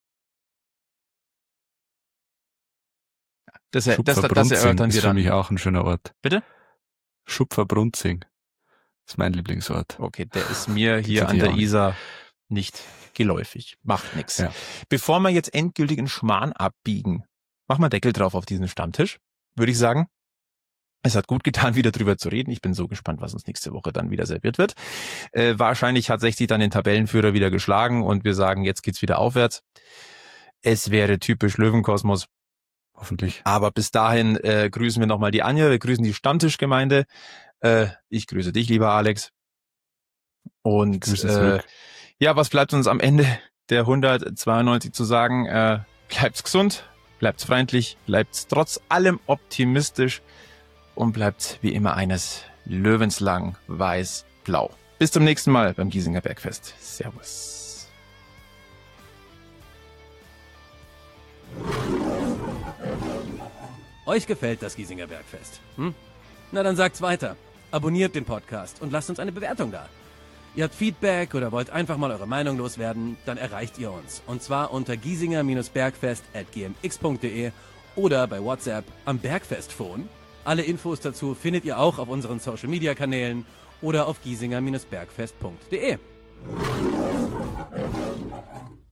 Das erörtern wir ist für dann. mich auch ein schöner Ort. Bitte? Schupfer-Brunzing ist mein Lieblingsort. Okay, der ist mir hier an der Isar nicht geläufig. Macht nix. Ja. Bevor wir jetzt endgültig in Schmarrn abbiegen, machen wir Deckel drauf auf diesen Stammtisch, würde ich sagen. Es hat gut getan, wieder drüber zu reden. Ich bin so gespannt, was uns nächste Woche dann wieder serviert wird. Wahrscheinlich hat 60 dann den Tabellenführer wieder geschlagen und wir sagen, jetzt geht's wieder aufwärts. Es wäre typisch Löwenkosmos. Hoffentlich. Aber bis dahin grüßen wir nochmal die Anja, wir grüßen die Stammtischgemeinde. Ich grüße dich, lieber Alex. Und ja, was bleibt uns am Ende der 192 zu sagen? Bleibt's gesund, bleibt's freundlich, bleibt's trotz allem optimistisch und bleibt wie immer eines löwenslang weiß-blau. Bis zum nächsten Mal beim Giesinger Bergfest. Servus. Euch gefällt das Giesinger Bergfest? Na dann sagt's weiter. Abonniert den Podcast und lasst uns eine Bewertung da. Ihr habt Feedback oder wollt einfach mal eure Meinung loswerden, dann erreicht ihr uns. Und zwar unter giesinger-bergfest@gmx.de oder bei WhatsApp am Bergfestphone. Alle Infos dazu findet ihr auch auf unseren Social-Media-Kanälen oder auf giesinger-bergfest.de.